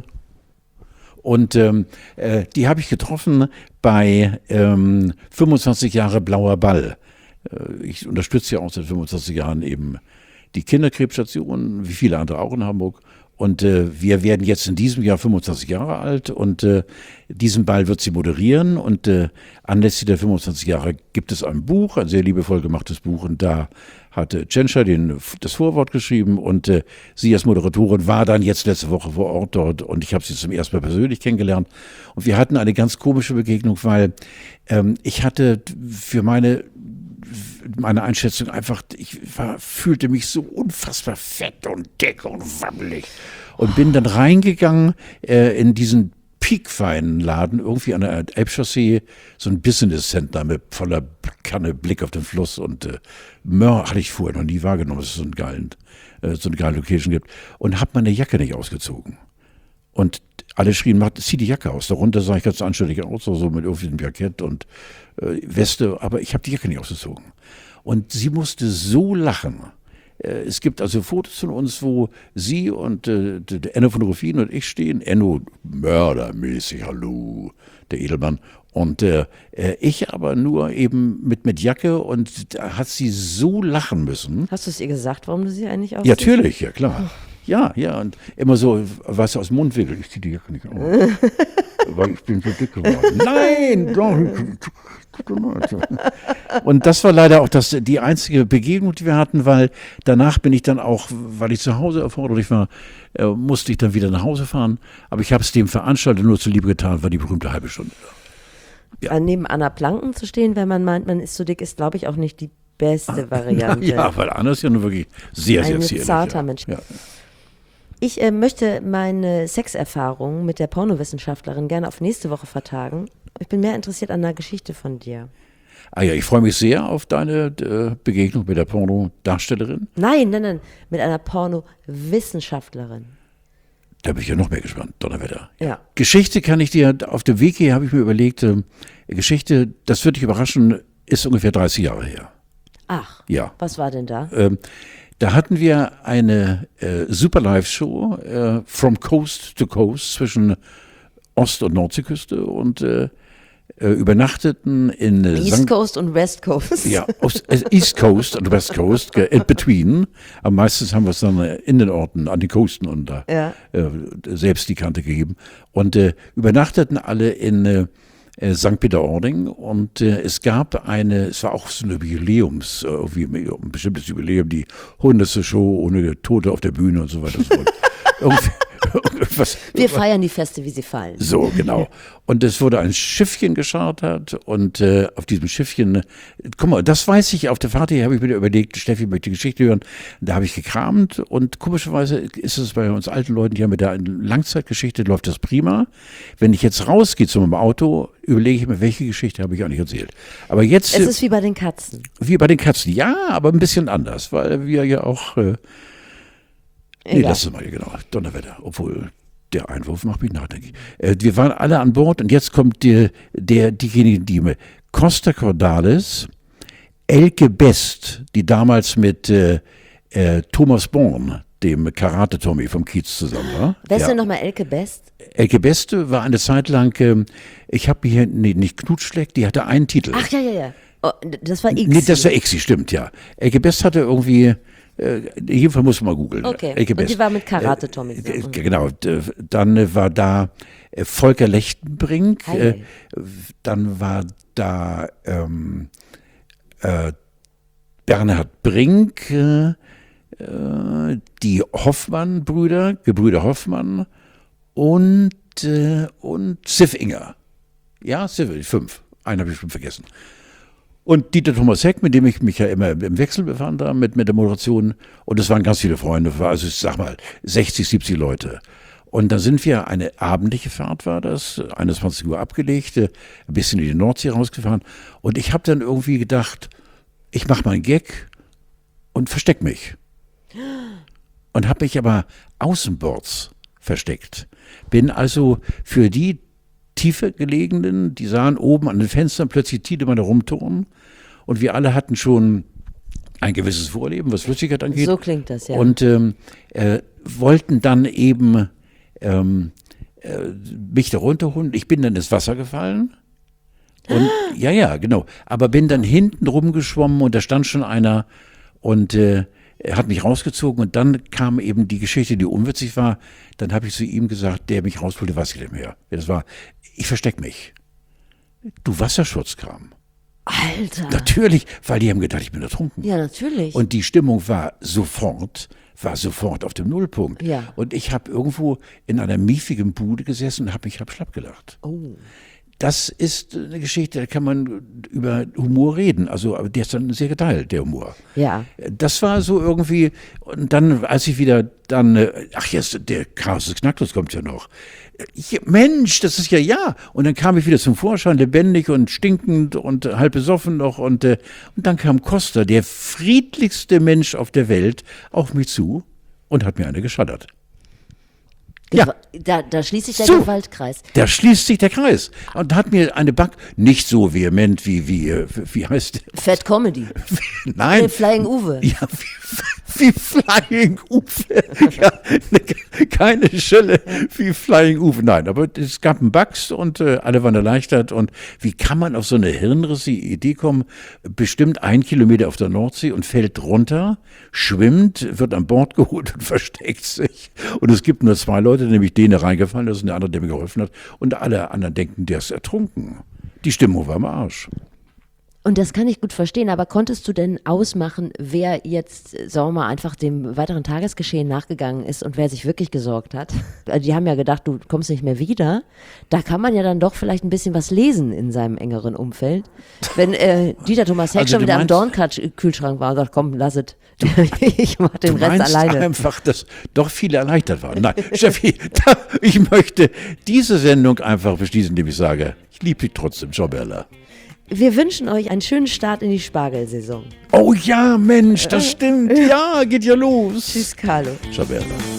Und ähm, äh, die habe ich getroffen bei ähm, fünfundzwanzig Jahre Blauer Ball. Äh, ich unterstütze ja auch seit fünfundzwanzig Jahren eben die Kinderkrebsstation, wie viele andere auch in Hamburg. Und äh, wir werden jetzt in diesem Jahr fünfundzwanzig Jahre alt und äh, diesen Ball wird sie moderieren. Und äh, anlässlich der fünfundzwanzig Jahre gibt es ein Buch, ein sehr liebevoll gemachtes Buch. Und da hatte Tschentscher den, das Vorwort geschrieben und äh, sie als Moderatorin war dann jetzt letzte Woche vor Ort dort und ich habe sie zum ersten Mal persönlich kennengelernt. Und wir hatten eine ganz komische Begegnung, weil ähm, ich hatte für meine meine Einschätzung einfach, ich war, fühlte mich so unfassbar fett und dick und wabbelig und bin dann reingegangen äh, in diesen piekfeinen Laden, irgendwie an der Elbchaussee, so ein Business Center mit voller Kanne, Blick auf den Fluss und äh, Möhr hatte ich vorher noch nie wahrgenommen, dass es so, einen geilen, äh, so eine geile Location gibt und habe meine Jacke nicht ausgezogen. Und alle schrien, mach, zieh die Jacke aus. Darunter sah ich ganz anständig aus, so mit irgendwie einem Jackett und äh, Weste, aber ich habe die Jacke nicht ausgezogen. Und sie musste so lachen. Äh, es gibt also Fotos von uns, wo sie und äh, der Enno von Ruffin und ich stehen. Enno mördermäßig, hallo, der Edelmann. Und äh, ich aber nur eben mit, mit Jacke und da hat sie so lachen müssen. Hast du es ihr gesagt, warum du sie eigentlich ausziehst? Ja, natürlich, ja klar. Ja, ja, und immer so, was aus dem Mund will. Ich zieh die Jacke nicht aus. Weil ich bin so dick geworden. Nein! Doch, und das war leider auch das, die einzige Begegnung, die wir hatten, weil danach bin ich dann auch, weil ich zu Hause erforderlich war, äh, musste ich dann wieder nach Hause fahren. Aber ich habe es dem Veranstalter nur zuliebe getan, war die berühmte halbe Stunde. Ja. Neben Anna Planken zu stehen, wenn man meint, man ist so dick, ist, glaube ich, auch nicht die beste Variante. Ja, weil Anna ist ja nur wirklich sehr, sehr Ein zierlich. zarter ja. Mensch. Ja. Ich äh, möchte meine Sexerfahrung mit der Pornowissenschaftlerin gerne auf nächste Woche vertagen. Ich bin mehr interessiert an einer Geschichte von dir. Ah ja, ich freue mich sehr auf deine äh, Begegnung mit der Pornodarstellerin. Nein, nein, nein, mit einer Pornowissenschaftlerin. Da bin ich ja noch mehr gespannt, Donnerwetter. Ja. Geschichte kann ich dir, auf dem Weg hier habe ich mir überlegt, äh, Geschichte, das wird dich überraschen, ist ungefähr dreißig Jahre her. Ach, Ja. was war denn da? Ähm, da hatten wir eine äh, super Live-Show, äh, From Coast to Coast, zwischen Ost- und Nordseeküste und äh, äh, übernachteten in äh, East Sankt Coast und West Coast. Ja, Ost, äh, East Coast und West Coast, in between. Aber meistens haben wir es dann äh, in den Orten, an den Coasten und da Ja. äh, selbst die Kante gegeben. Und äh, übernachteten alle in äh, äh, Sankt Peter-Ording. Und äh, es gab eine, es war auch so eine Jubiläums, äh, irgendwie ein bestimmtes Jubiläum, die hundertste Show ohne Tote auf der Bühne und so weiter und so fort. Irgendwie, irgendwas, Wir feiern die Feste, wie sie fallen. So, genau. Und es wurde ein Schiffchen geschartert und äh, auf diesem Schiffchen, äh, guck mal, das weiß ich, auf der Fahrt hier habe ich mir überlegt, Steffi möchte die Geschichte hören, da habe ich gekramt und komischerweise ist es bei uns alten Leuten, die haben mit der Langzeitgeschichte, läuft das prima. Wenn ich jetzt rausgehe zu meinem Auto, überlege ich mir, welche Geschichte habe ich eigentlich erzählt. Aber jetzt... Es ist wie bei den Katzen. Wie bei den Katzen, ja, aber ein bisschen anders, weil wir ja auch... Äh, Nee, Egal. lass es mal, genau. Donnerwetter. Obwohl, der Einwurf macht mich nachdenklich. Äh, wir waren alle an Bord und jetzt kommt der, der, diejenigen, die mir Costa Cordalis, Elke Best, die damals mit äh, äh, Thomas Born, dem Karate-Tommy vom Kiez zusammen war. Wer ist Ja. denn nochmal Elke Best? Elke Best war eine Zeit lang, ähm, ich habe hier, nee, nicht Knutschleck, die hatte einen Titel. Ach ja, ja, ja. Oh, das war X. Nee, das war Ixi, stimmt, ja. Elke Best hatte irgendwie, äh, jedenfalls muss man mal googeln. Okay, Elke und Best. die war mit Karate-Tommy Äh, zusammen. äh, Genau, d- dann äh, war da äh, Volker Lechtenbrink, Hi. äh, dann war da ähm, äh, Bernhard Brink, äh, äh, die Hoffmann-Brüder, Gebrüder Hoffmann und, äh, und Siv Inger. Ja, Siv, fünf. Einen habe ich schon vergessen. Und Dieter Thomas Heck, mit dem ich mich ja immer im Wechsel befand, da mit, mit der Moderation. Und es waren ganz viele Freunde, war also ich sag mal sechzig, siebzig Leute. Und dann sind wir, eine abendliche Fahrt war das, einundzwanzig Uhr abgelegt, ein bisschen in die Nordsee rausgefahren. Und ich habe dann irgendwie gedacht, ich mache mal einen Gag und versteck mich. Und habe mich aber außenbords versteckt. Bin also für die tiefer gelegenen, die sahen oben an den Fenstern plötzlich Tiedemann herumturnen und wir alle hatten schon ein gewisses Vorleben, was Flüssigkeit angeht. So klingt das, ja. Und ähm, äh, wollten dann eben ähm, äh, mich da runterholen. Ich bin dann ins Wasser gefallen. Und, ja, ja, genau. Aber bin dann hinten rumgeschwommen und da stand schon einer und äh, er hat mich rausgezogen und dann kam eben die Geschichte, die unwitzig war. Dann habe ich zu ihm gesagt, der mich rausholte, weiß ich nicht mehr. Das war, ich versteck mich. Du Wasserschutzkram. Alter. Natürlich, weil die haben gedacht, ich bin ertrunken. Ja, natürlich. Und die Stimmung war sofort, war sofort auf dem Nullpunkt. Ja. Und ich habe irgendwo in einer miefigen Bude gesessen und habe mich hab schlapp gelacht. Oh. Das ist eine Geschichte, da kann man über Humor reden. Also, aber der ist dann sehr geteilt, der Humor. Ja. Das war so irgendwie, und dann, als ich wieder dann, äh, ach jetzt, der Chaos des Knacktus kommt ja noch. Ich, Mensch, das ist ja ja. Und dann kam ich wieder zum Vorschein, lebendig und stinkend und halb besoffen noch. Und, äh, und dann kam Costa, der friedlichste Mensch auf der Welt, auf mich zu und hat mir eine geschaddert. Ja. Da, da schließt sich der So. Gewaltkreis. Da schließt sich der Kreis. Und hat mir eine Back, nicht so vehement wie, wie, äh, wie heißt der? Fat Comedy. Nein. Nee, Flying Uwe. Ja, wie, wie Flying Uwe. Ja, ne, keine Schelle wie Flying Uwe. Nein, aber es gab einen Bugs und äh, alle waren erleichtert. Und wie kann man auf so eine hirnrissige Idee kommen? Bestimmt ein Kilometer auf der Nordsee und fällt runter, schwimmt, wird an Bord geholt und versteckt sich. Und es gibt nur zwei Leute, nämlich den, der reingefallen ist und der andere, der mir geholfen hat. Und alle anderen denken, der ist ertrunken. Die Stimmung war am Arsch. Und das kann ich gut verstehen, aber konntest du denn ausmachen, wer jetzt, sagen wir mal, einfach dem weiteren Tagesgeschehen nachgegangen ist und wer sich wirklich gesorgt hat? Die haben ja gedacht, du kommst nicht mehr wieder. Da kann man ja dann doch vielleicht ein bisschen was lesen in seinem engeren Umfeld. Wenn äh, Dieter Thomas Heck Also schon du wieder am meinst- Dornkühlschrank war und sagt, komm, lass es. Ich mach den Du Rest meinst alleine. einfach, dass doch viele erleichtert waren. Nein, Steffi, da, ich möchte diese Sendung einfach beschließen, indem ich sage, ich liebe dich trotzdem, Ciao Bella. Wir wünschen euch einen schönen Start in die Spargelsaison. Oh ja, Mensch, das stimmt. Ja, geht ja los. Tschüss, Carlo. Ciao Bella.